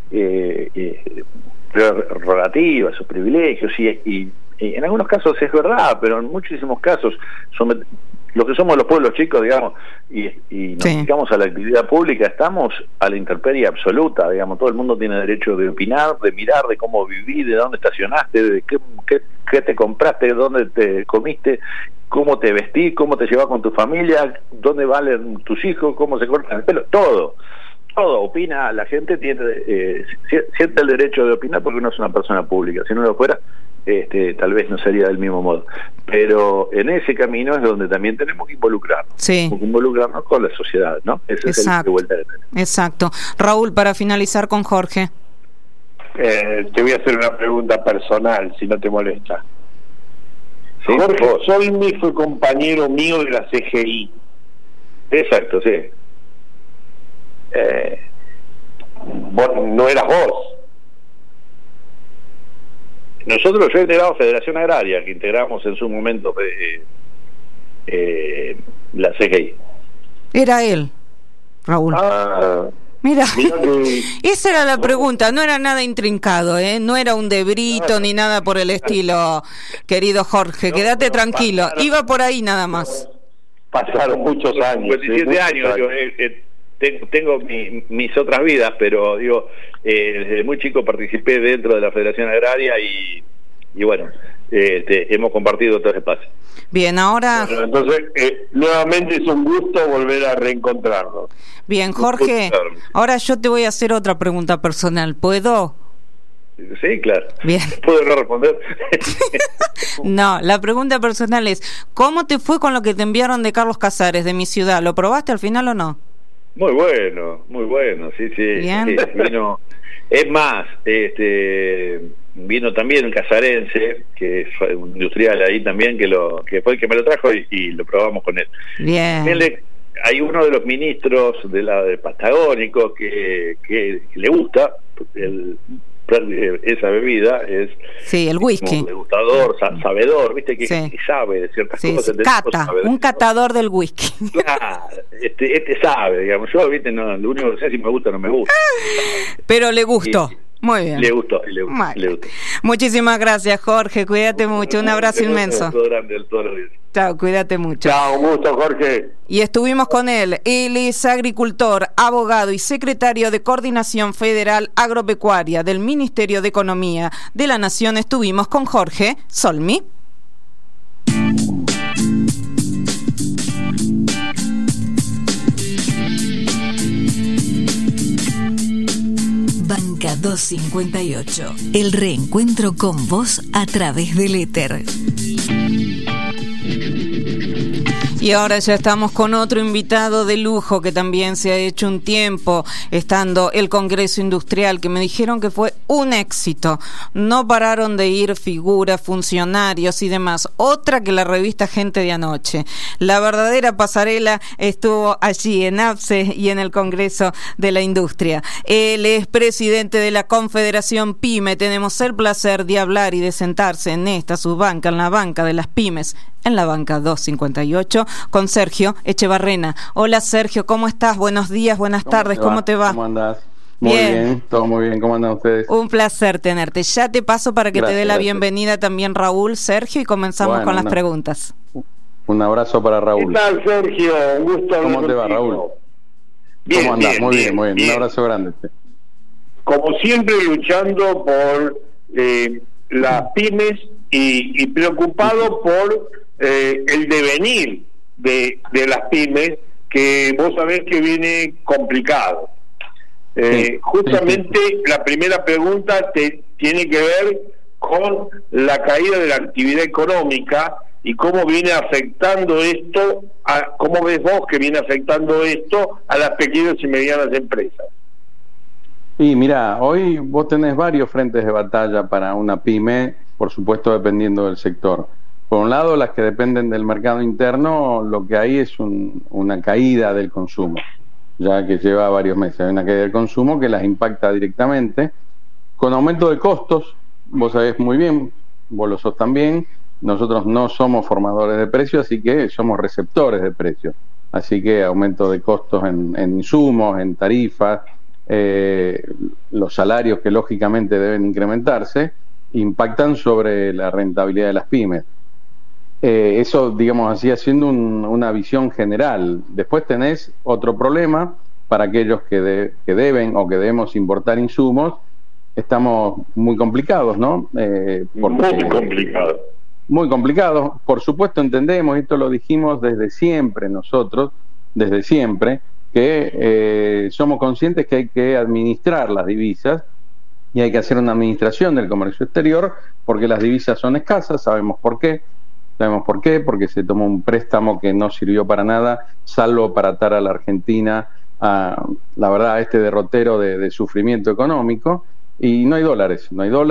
prerrogativas o privilegios, y en algunos casos es verdad, pero en muchísimos casos los que somos los pueblos chicos, digamos, y nos dedicamos a la actividad pública, estamos a la intemperie absoluta, digamos. Todo el mundo tiene derecho de opinar, de mirar, de cómo vivís, de dónde estacionaste, de qué te compraste, de dónde te comiste, cómo te vestís, cómo te llevas con tu familia, dónde valen tus hijos, cómo se cortan el pelo, todo opina. La gente siente el derecho de opinar porque uno es una persona pública. Si no lo fuera, tal vez no sería del mismo modo, pero en ese camino es donde también tenemos que involucrarnos, involucrarnos con la sociedad, ¿no? Ese es el de vuelta que tenemos. Exacto. Raúl, para finalizar con Jorge, te voy a hacer una pregunta personal, si no te molesta. ¿Sí? Jorge Solmi fue compañero mío de la CGI. Exacto, sí. Vos no eras vos. Yo integraba Federación Agraria, que integramos en su momento la CGI. Era él, Raúl. Mira, esa era la pregunta, no era nada intrincado, no era un debrito ni nada por el estilo, querido Jorge, quédate tranquilo, iba por ahí nada más. Pasaron muchos años. 57 años, yo tengo mis otras vidas, pero digo, desde muy chico participé dentro de la Federación Agraria y bueno, hemos compartido otros espacios. Bien, ahora... Bueno, entonces, nuevamente es un gusto volver a reencontrarnos. Bien, Jorge, ahora yo te voy a hacer otra pregunta personal, ¿puedo? Sí, claro. Bien. ¿Puedo no responder? No, la pregunta personal es, ¿cómo te fue con lo que te enviaron de Carlos Casares, de mi ciudad? ¿Lo probaste al final o no? Muy bueno, sí. Bien. Vino, es más, vino también un casarense, que fue un industrial ahí también, que fue el que me lo trajo y lo probamos con él. Bien. Hay uno de los ministros de Patagónico que le gusta esa bebida, es el whisky, degustador, sabedor, viste que sabe de ciertas cosas, un catador del whisky. Claro, sabe, digamos. Yo, viste, no, lo único que sé, si me gusta o no me gusta, pero le gustó. Muy bien. Le gustó. Muchísimas gracias, Jorge, cuídate mucho, un abrazo inmenso. Chao, cuídate mucho. Chao, un gusto, Jorge. Y estuvimos con él. Él es agricultor, abogado y secretario de Coordinación Federal Agropecuaria del Ministerio de Economía de la Nación. Estuvimos con Jorge Solmi. 258. El reencuentro con vos a través del éter. Y ahora ya estamos con otro invitado de lujo que también se ha hecho un tiempo estando el Congreso Industrial, que me dijeron que fue un éxito. No pararon de ir figuras, funcionarios y demás. Otra que la revista Gente de Anoche. La verdadera pasarela estuvo allí en APSE y en el Congreso de la Industria. Él es presidente de la Confederación PYME. Tenemos el placer de hablar y de sentarse en esta subbanca, en la banca de las pymes, en la banca 258, con Sergio Echevarrena. Hola Sergio, ¿cómo estás? Buenos días, buenas tardes, ¿cómo te va? ¿Cómo andás? Muy bien, todo muy bien, ¿cómo andan ustedes? Un placer tenerte. Ya te paso para que te dé la bienvenida también Raúl, Sergio, y comenzamos con las preguntas. Un abrazo para Raúl. ¿Qué tal, Sergio? Un gusto. ¿Cómo te va, Raúl? Bien, ¿Cómo andás? Bien, muy bien, bien. Un abrazo grande. Como siempre, luchando por las pymes y preocupado por el devenir de las pymes, que vos sabés que viene complicado. Justamente la primera pregunta tiene que ver con la caída de la actividad económica y cómo viene afectando esto, cómo ves vos que viene afectando esto a las pequeñas y medianas empresas. Y mira, hoy vos tenés varios frentes de batalla para una pyme, por supuesto dependiendo del sector. Por un lado, las que dependen del mercado interno, lo que hay es una caída del consumo, ya que lleva varios meses. Hay una caída del consumo que las impacta directamente, con aumento de costos. Vos sabés muy bien, vos lo sos también, nosotros no somos formadores de precios, así que somos receptores de precios. Así que aumento de costos en insumos, en tarifas, los salarios que lógicamente deben incrementarse, impactan sobre la rentabilidad de las pymes. Eso, digamos así, haciendo una visión general. Después tenés otro problema para aquellos que deben o que debemos importar insumos. Estamos muy complicados, ¿no? Muy complicados. Muy complicados. Por supuesto entendemos, esto lo dijimos desde siempre nosotros, desde siempre, que somos conscientes que hay que administrar las divisas y hay que hacer una administración del comercio exterior, porque las divisas son escasas. Sabemos por qué, porque se tomó un préstamo que no sirvió para nada, salvo para atar a la Argentina a, la verdad, a este derrotero de sufrimiento económico, y no hay dólares,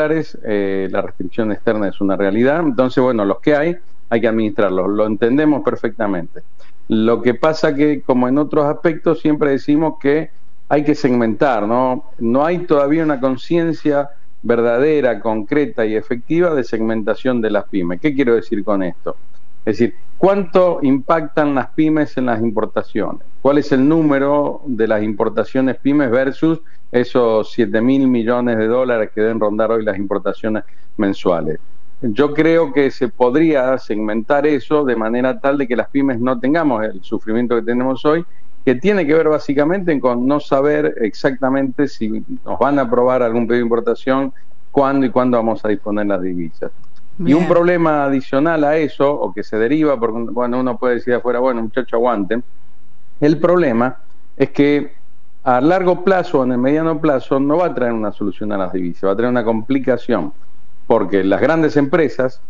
la restricción externa es una realidad. Entonces, bueno, los que hay que administrarlos, lo entendemos perfectamente. Lo que pasa que, como en otros aspectos, siempre decimos que hay que segmentar, ¿no? No hay todavía una conciencia verdadera, concreta y efectiva de segmentación de las pymes. ¿Qué quiero decir con esto? Es decir, ¿cuánto impactan las pymes en las importaciones? ¿Cuál es el número de las importaciones pymes versus esos 7.000 millones de dólares que deben rondar hoy las importaciones mensuales? Yo creo que se podría segmentar eso de manera tal de que las pymes no tengamos el sufrimiento que tenemos hoy, que tiene que ver básicamente con no saber exactamente si nos van a aprobar algún pedido de importación, cuándo y cuándo vamos a disponer las divisas. Bien. Y un problema adicional a eso, o que se deriva, porque bueno, uno puede decir afuera, bueno, muchachos, aguanten. El problema es que a largo plazo o en el mediano plazo no va a traer una solución a las divisas, va a traer una complicación, porque las grandes empresas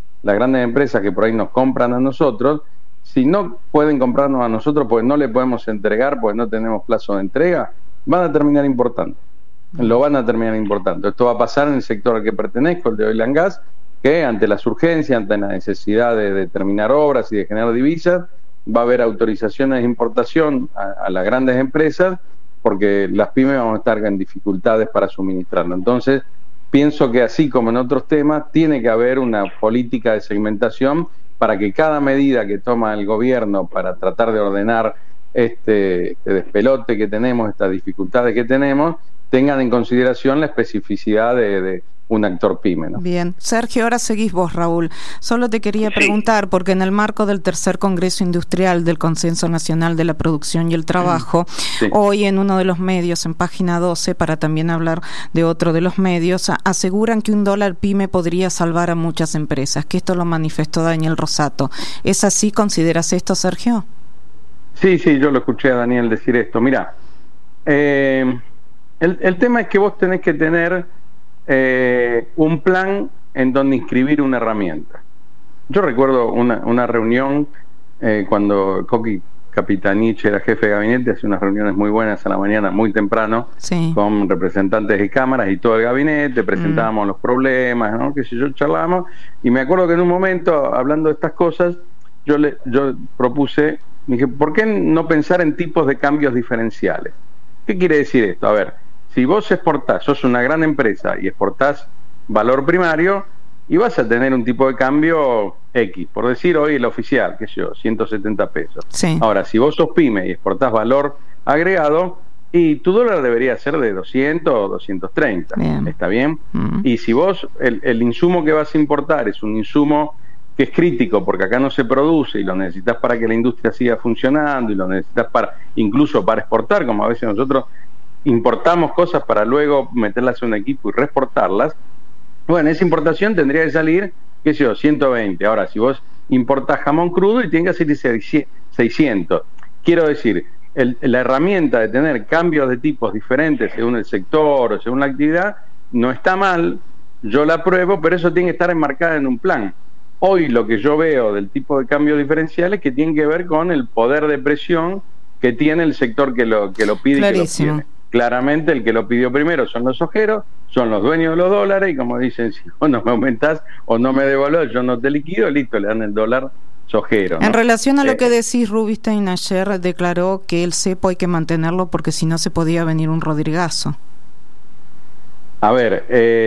que por ahí nos compran a nosotros, si no pueden comprarnos a nosotros porque no le podemos entregar, porque no tenemos plazo de entrega, van a terminar importando. Lo van a terminar importando. Esto va a pasar en el sector al que pertenezco, el de oil and gas, que ante las urgencias, ante la necesidad de terminar obras y de generar divisas, va a haber autorizaciones de importación a las grandes empresas, porque las pymes van a estar en dificultades para suministrarlo. Entonces, pienso que así como en otros temas, tiene que haber una política de segmentación para que cada medida que toma el gobierno para tratar de ordenar este despelote que tenemos, estas dificultades que tenemos, tengan en consideración la especificidad de un actor pyme, ¿no? Bien. Sergio, ahora seguís vos, Raúl. Solo te quería preguntar, porque en el marco del tercer Congreso Industrial del Consenso Nacional de la Producción y el Trabajo, hoy en uno de los medios, en página 12, para también hablar de otro de los medios, aseguran que $1 pyme podría salvar a muchas empresas, que esto lo manifestó Daniel Rosato. ¿Es así? ¿Consideras esto, Sergio? Sí, yo lo escuché a Daniel decir esto. Mira, El tema es que vos tenés que tener un plan en donde inscribir una herramienta. Yo recuerdo una reunión cuando Coqui Capitanich era jefe de gabinete, hacía unas reuniones muy buenas a la mañana, muy temprano, sí, con representantes de cámaras y todo el gabinete, presentábamos los problemas, ¿no? Qué sé yo, charlábamos, y me acuerdo que en un momento, hablando de estas cosas, yo propuse, me dije, ¿por qué no pensar en tipos de cambios diferenciales? ¿Qué quiere decir esto? A ver, si vos exportás, sos una gran empresa y exportás valor primario, y vas a tener un tipo de cambio X, por decir hoy el oficial, qué sé yo, 170 pesos. sí. Ahora, si vos sos pyme y exportás valor agregado, y tu dólar debería ser de 200 o 230, Bien. ¿está bien? Y si vos, el insumo que vas a importar es un insumo que es crítico porque acá no se produce y lo necesitas para que la industria siga funcionando y lo necesitas incluso para exportar, como a veces nosotros importamos cosas para luego meterlas en un equipo y reexportarlas. Bueno, esa importación tendría que salir, qué sé yo, 120. Ahora, si vos importás jamón crudo y tengas que salir 600. Quiero decir, la herramienta de tener cambios de tipos diferentes según el sector o según la actividad, no está mal, yo la apruebo, pero eso tiene que estar enmarcada en un plan. Hoy lo que yo veo del tipo de cambios diferenciales que tienen que ver con el poder de presión que tiene el sector que lo pide. Clarísimo. Y que lo tiene. Claramente el que lo pidió primero son los ojeros, son los dueños de los dólares, y como dicen, si vos no me aumentás o no me devaluás, yo no te liquido, listo, le dan el dólar sojero, ¿no? En relación a lo que decís, Rubinstein ayer declaró que el cepo hay que mantenerlo porque si no se podía venir un Rodrigazo. A ver,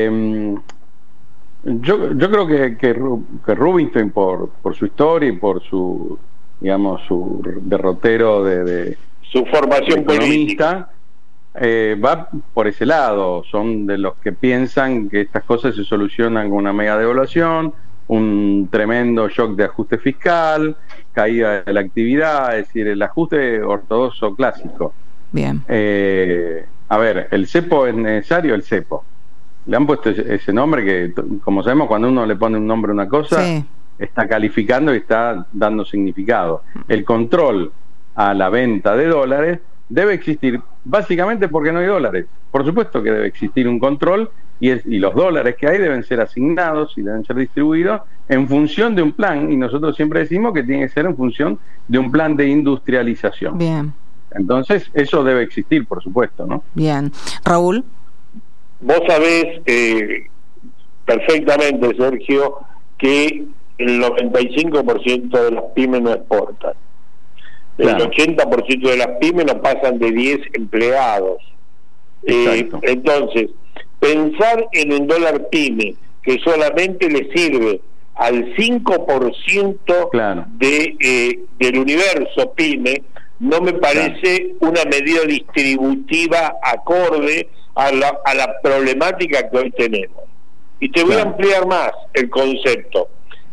yo creo que Rubinstein, por su historia y por su, digamos, su derrotero de su formación economista, va por ese lado. Son de los que piensan que estas cosas se solucionan con una mega devaluación, un tremendo shock de ajuste fiscal, caída de la actividad, es decir, el ajuste ortodoxo clásico. Bien. A ver, ¿el cepo es necesario? El cepo. Le han puesto ese nombre que, como sabemos, cuando uno le pone un nombre a una cosa, sí, está calificando y está dando significado. El control a la venta de dólares debe existir, básicamente porque no hay dólares. Por supuesto que debe existir un control y los dólares que hay deben ser asignados y deben ser distribuidos en función de un plan, y nosotros siempre decimos que tiene que ser en función de un plan de industrialización. Bien. Entonces, eso debe existir, por supuesto, ¿no? Bien. Raúl. Vos sabés perfectamente, Sergio, que el 95% de las pymes no exportan. Claro. El 80% de las pymes no pasan de 10 empleados. Entonces, pensar en un dólar pyme que solamente le sirve al 5% claro, del universo pyme, no me parece una medida distributiva acorde a la problemática que hoy tenemos. Y te voy a ampliar más el concepto.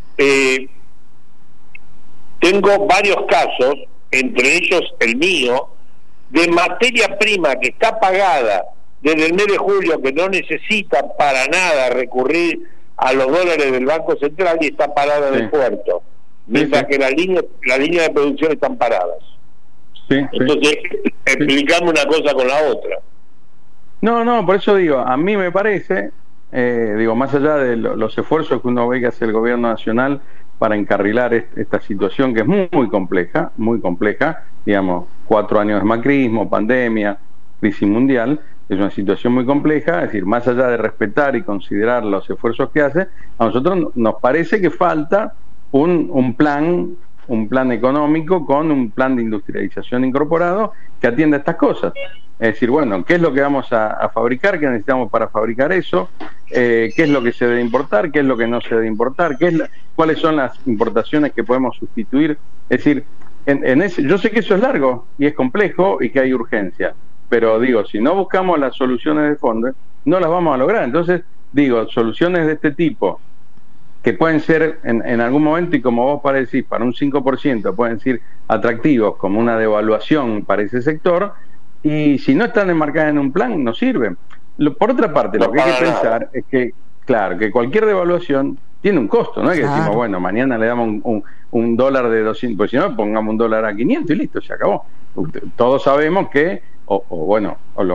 Tengo varios casos, entre ellos el mío, de materia prima que está pagada desde el mes de julio, que no necesita para nada recurrir a los dólares del Banco Central y está parada en el puerto, mientras que las líneas de producción están paradas. Entonces, explicame una cosa con la otra. No, por eso digo, a mí me parece, más allá de los esfuerzos que uno ve que hace el gobierno nacional para encarrilar esta situación que es muy compleja, digamos, 4 años de macrismo, pandemia, crisis mundial, es una situación muy compleja, es decir, más allá de respetar y considerar los esfuerzos que hace, a nosotros nos parece que falta un plan económico con un plan de industrialización incorporado que atienda estas cosas. Es decir, bueno, ¿qué es lo que vamos a fabricar? ¿Qué necesitamos para fabricar eso? ¿Qué es lo que se debe importar? ¿Qué es lo que no se debe importar? ¿Cuáles son las importaciones que podemos sustituir? Es decir, yo sé que eso es largo y es complejo y que hay urgencia, pero digo, si no buscamos las soluciones de fondo, no las vamos a lograr. Entonces, digo, soluciones de este tipo, que pueden ser en algún momento, y como vos decís, para un 5% pueden ser atractivos como una devaluación para ese sector, y si no están enmarcadas en un plan, no sirven. Por otra parte, lo que hay que pensar es que, claro, que cualquier devaluación tiene un costo, no es que decimos, bueno, mañana le damos un dólar de 200, pues si no, pongamos un dólar a 500 y listo, se acabó. Todos sabemos que,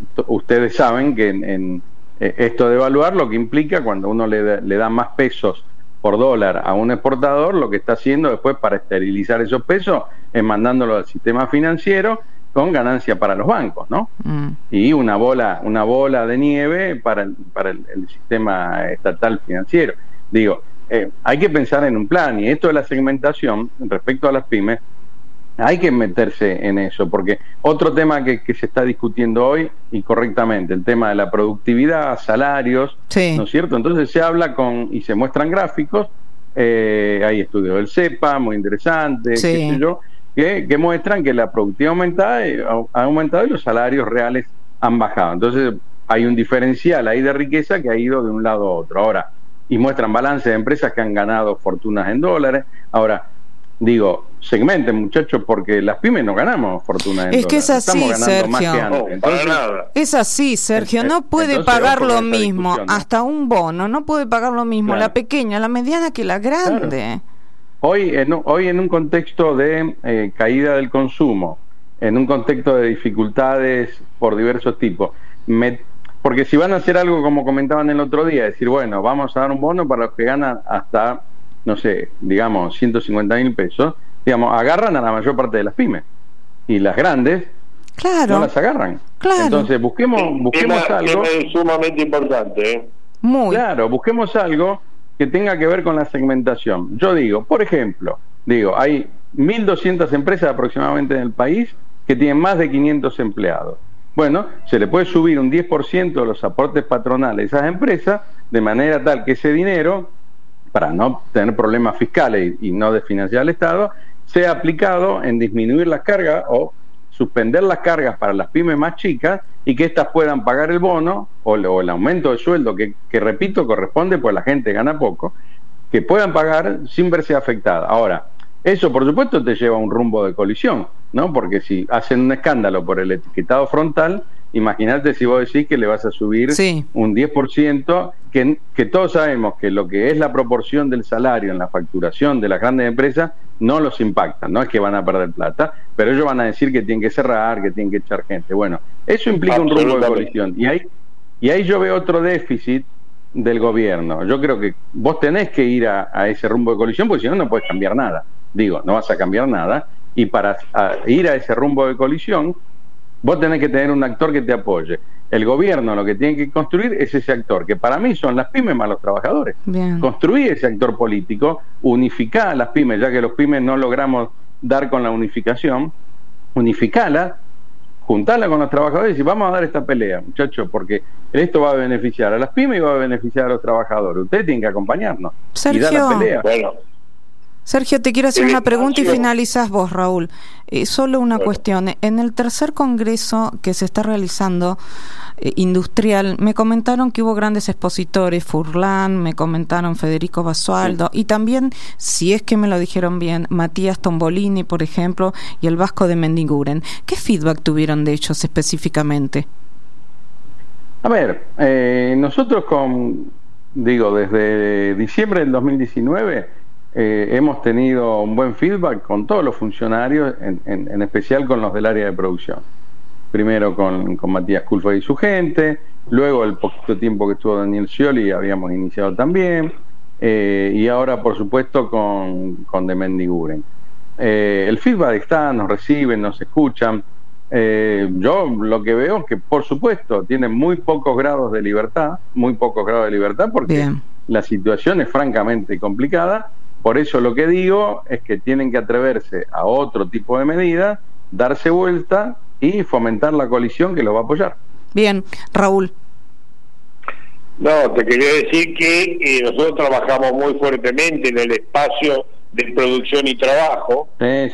ustedes saben que en esto de evaluar lo que implica cuando uno le da más pesos por dólar a un exportador, lo que está haciendo después para esterilizar esos pesos es mandándolo al sistema financiero con ganancia para los bancos, ¿no? Y una bola de nieve para el sistema estatal financiero. Digo, hay que pensar en un plan, y esto de la segmentación respecto a las pymes, hay que meterse en eso, porque otro tema que se está discutiendo hoy, y correctamente, el tema de la productividad, salarios, sí, ¿no es cierto? Entonces se habla y se muestran gráficos, hay estudios del CEPA, muy interesantes, sí, qué sé yo, que muestran que la productividad ha aumentado y los salarios reales han bajado. Entonces hay un diferencial ahí de riqueza que ha ido de un lado a otro. Ahora, y muestran balance de empresas que han ganado fortunas en dólares. Ahora, digo, segmenten, muchachos, porque las pymes no ganamos fortuna en dólares. Es que es así, Sergio. Es así, Sergio. No puede pagar lo mismo, hasta un bono, no puede pagar lo mismo la pequeña, la mediana que la grande. Hoy en un contexto de caída del consumo, en un contexto de dificultades por diversos tipos, porque si van a hacer algo como comentaban el otro día, decir, bueno, vamos a dar un bono para los que ganan hasta, no sé, digamos, 150.000 pesos, digamos, agarran a la mayor parte de las pymes. Y las grandes no las agarran. Claro. Entonces, busquemos algo. Es sumamente importante, ¿eh? Muy. Claro, busquemos algo que tenga que ver con la segmentación. Yo digo, por ejemplo, hay 1.200 empresas aproximadamente en el país que tienen más de 500 empleados. Bueno, se le puede subir un 10% de los aportes patronales a esas empresas, de manera tal que ese dinero, para no tener problemas fiscales y no desfinanciar al Estado, sea aplicado en disminuir las cargas o suspender las cargas para las pymes más chicas y que éstas puedan pagar el bono o el aumento de sueldo que repito, corresponde, pues la gente gana poco, que puedan pagar sin verse afectada. Ahora, eso por supuesto te lleva a un rumbo de colisión, ¿no? Porque si hacen un escándalo por el etiquetado frontal, imagínate si vos decís que le vas a subir un 10%, que todos sabemos que lo que es la proporción del salario en la facturación de las grandes empresas no los impacta, no es que van a perder plata, pero ellos van a decir que tienen que cerrar, que tienen que echar gente. Bueno, eso implica un rumbo de colisión. Y ahí yo veo otro déficit del gobierno. Yo creo que vos tenés que ir a ese rumbo de colisión, porque si no, no puedes cambiar nada. No vas a cambiar nada. Y para ir a ese rumbo de colisión, vos tenés que tener un actor que te apoye. El gobierno lo que tiene que construir es ese actor, que para mí son las pymes más los trabajadores. Bien. Construir ese actor político, unificar a las pymes, ya que los pymes no logramos dar con la unificación, unificarla, juntarla con los trabajadores y decir, vamos a dar esta pelea, muchachos, porque esto va a beneficiar a las pymes y va a beneficiar a los trabajadores. Ustedes tienen que acompañarnos y dar la pelea. Bueno. Sergio, te quiero hacer una pregunta y finalizas vos, Raúl. Solo una cuestión. En el tercer congreso que se está realizando industrial, me comentaron que hubo grandes expositores, Furlan, me comentaron Federico Basualdo, y también, si es que me lo dijeron bien, Matías Tombolini, por ejemplo, y el Vasco de Mendiguren. ¿Qué feedback tuvieron de ellos específicamente? A ver, nosotros desde diciembre del 2019... hemos tenido un buen feedback con todos los funcionarios, en especial con los del área de producción. Primero con Matías Culfa y su gente, luego el poquito tiempo que estuvo Daniel Scioli habíamos iniciado también, y ahora por supuesto con de Mendiguren. El feedback está, nos reciben, nos escuchan. Yo lo que veo es que por supuesto tienen muy pocos grados de libertad porque Bien. La situación es francamente complicada. Por eso lo que digo es que tienen que atreverse a otro tipo de medidas, darse vuelta y fomentar la coalición que los va a apoyar. Bien, Raúl. No, te quería decir que nosotros trabajamos muy fuertemente en el espacio de producción y trabajo,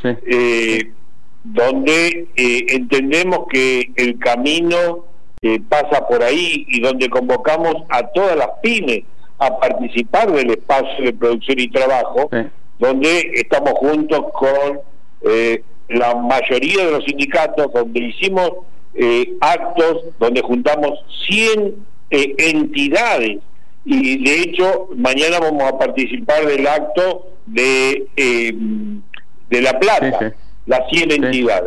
donde entendemos que el camino pasa por ahí y donde convocamos a todas las pymes a participar del espacio de producción y trabajo, donde estamos juntos con la mayoría de los sindicatos, donde hicimos actos, donde juntamos 100 entidades, y de hecho mañana vamos a participar del acto de La Plata, las 100 entidades.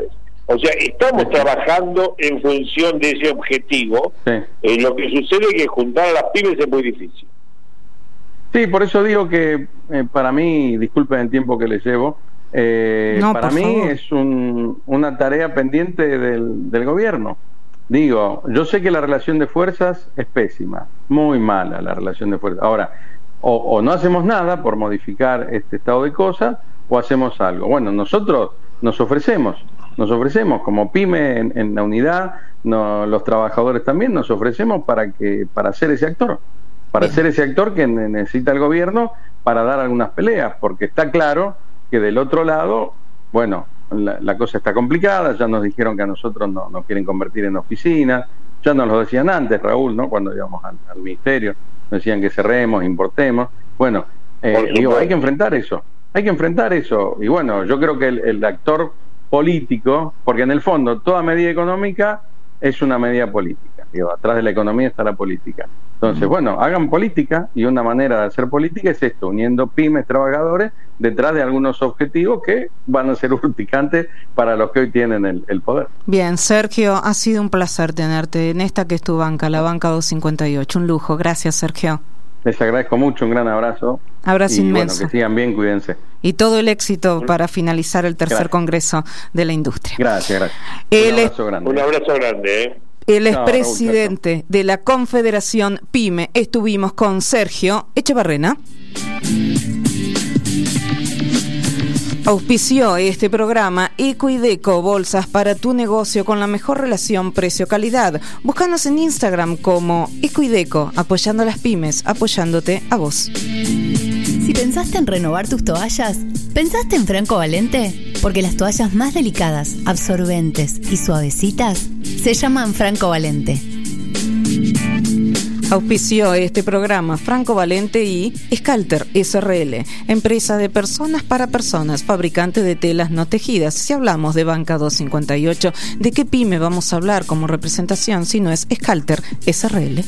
O sea, estamos trabajando en función de ese objetivo. Sí. Lo que sucede es que juntar a las pymes es muy difícil. Sí, por eso digo que para mí, disculpen el tiempo que les llevo, para mí favor. Es una tarea pendiente del gobierno. Digo, yo sé que la relación de fuerzas es pésima, muy mala la relación de fuerzas. Ahora, o no hacemos nada por modificar este estado de cosas, o hacemos algo. Bueno, nosotros nos ofrecemos como pyme en la unidad, los trabajadores también nos ofrecemos para ser ese actor. Para ser ese actor que necesita el gobierno para dar algunas peleas, porque está claro que del otro lado, bueno, la cosa está complicada, ya nos dijeron que a nosotros nos quieren convertir en oficinas, ya nos lo decían antes, Raúl, ¿no? Cuando íbamos al ministerio, nos decían que cerremos, importemos, bueno, digo, hay que enfrentar eso, y bueno, yo creo que el actor político, porque en el fondo toda medida económica es una medida política, digo, atrás de la economía está la política. Entonces, bueno, hagan política, y una manera de hacer política es esto, uniendo pymes, trabajadores, detrás de algunos objetivos que van a ser urticantes para los que hoy tienen el poder. Bien, Sergio, ha sido un placer tenerte en esta que es tu banca, la Banca 258, un lujo. Gracias, Sergio. Les agradezco mucho, un gran abrazo. Abrazo inmenso. Bueno, que sigan bien, cuídense. Y todo el éxito para finalizar el tercer Congreso de la Industria. Gracias. Un abrazo grande. Él es presidente de la Confederación PYME. Estuvimos con Sergio Echevarrena. Auspició este programa Ecoideco, bolsas para tu negocio con la mejor relación precio-calidad. Búscanos en Instagram como Ecoideco, apoyando a las pymes, apoyándote a vos. Si pensaste en renovar tus toallas, ¿pensaste en Franco Valente? Porque las toallas más delicadas, absorbentes y suavecitas se llaman Franco Valente. Auspició este programa Franco Valente y Scalter SRL, empresa de personas para personas, fabricante de telas no tejidas. Si hablamos de Banca 258, ¿de qué pyme vamos a hablar como representación si no es Scalter SRL?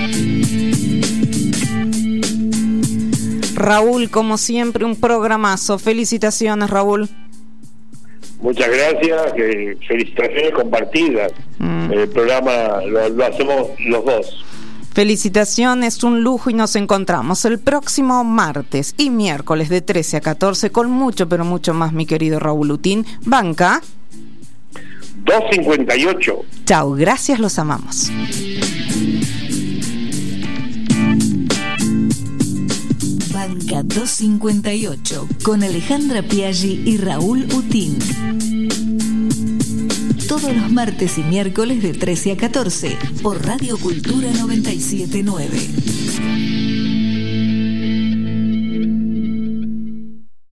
Raúl, como siempre, un programazo. Felicitaciones, Raúl. Muchas gracias, felicitaciones compartidas. El programa lo hacemos los dos. Felicitaciones, un lujo, y nos encontramos el próximo martes y miércoles de 13 a 14 con mucho, pero mucho más, mi querido Raúl Utín. Banca 258. Chau, gracias, los amamos. Banca 258 con Alejandra Piaggi y Raúl Utín. Todos los martes y miércoles de 13 a 14 por Radio Cultura 979.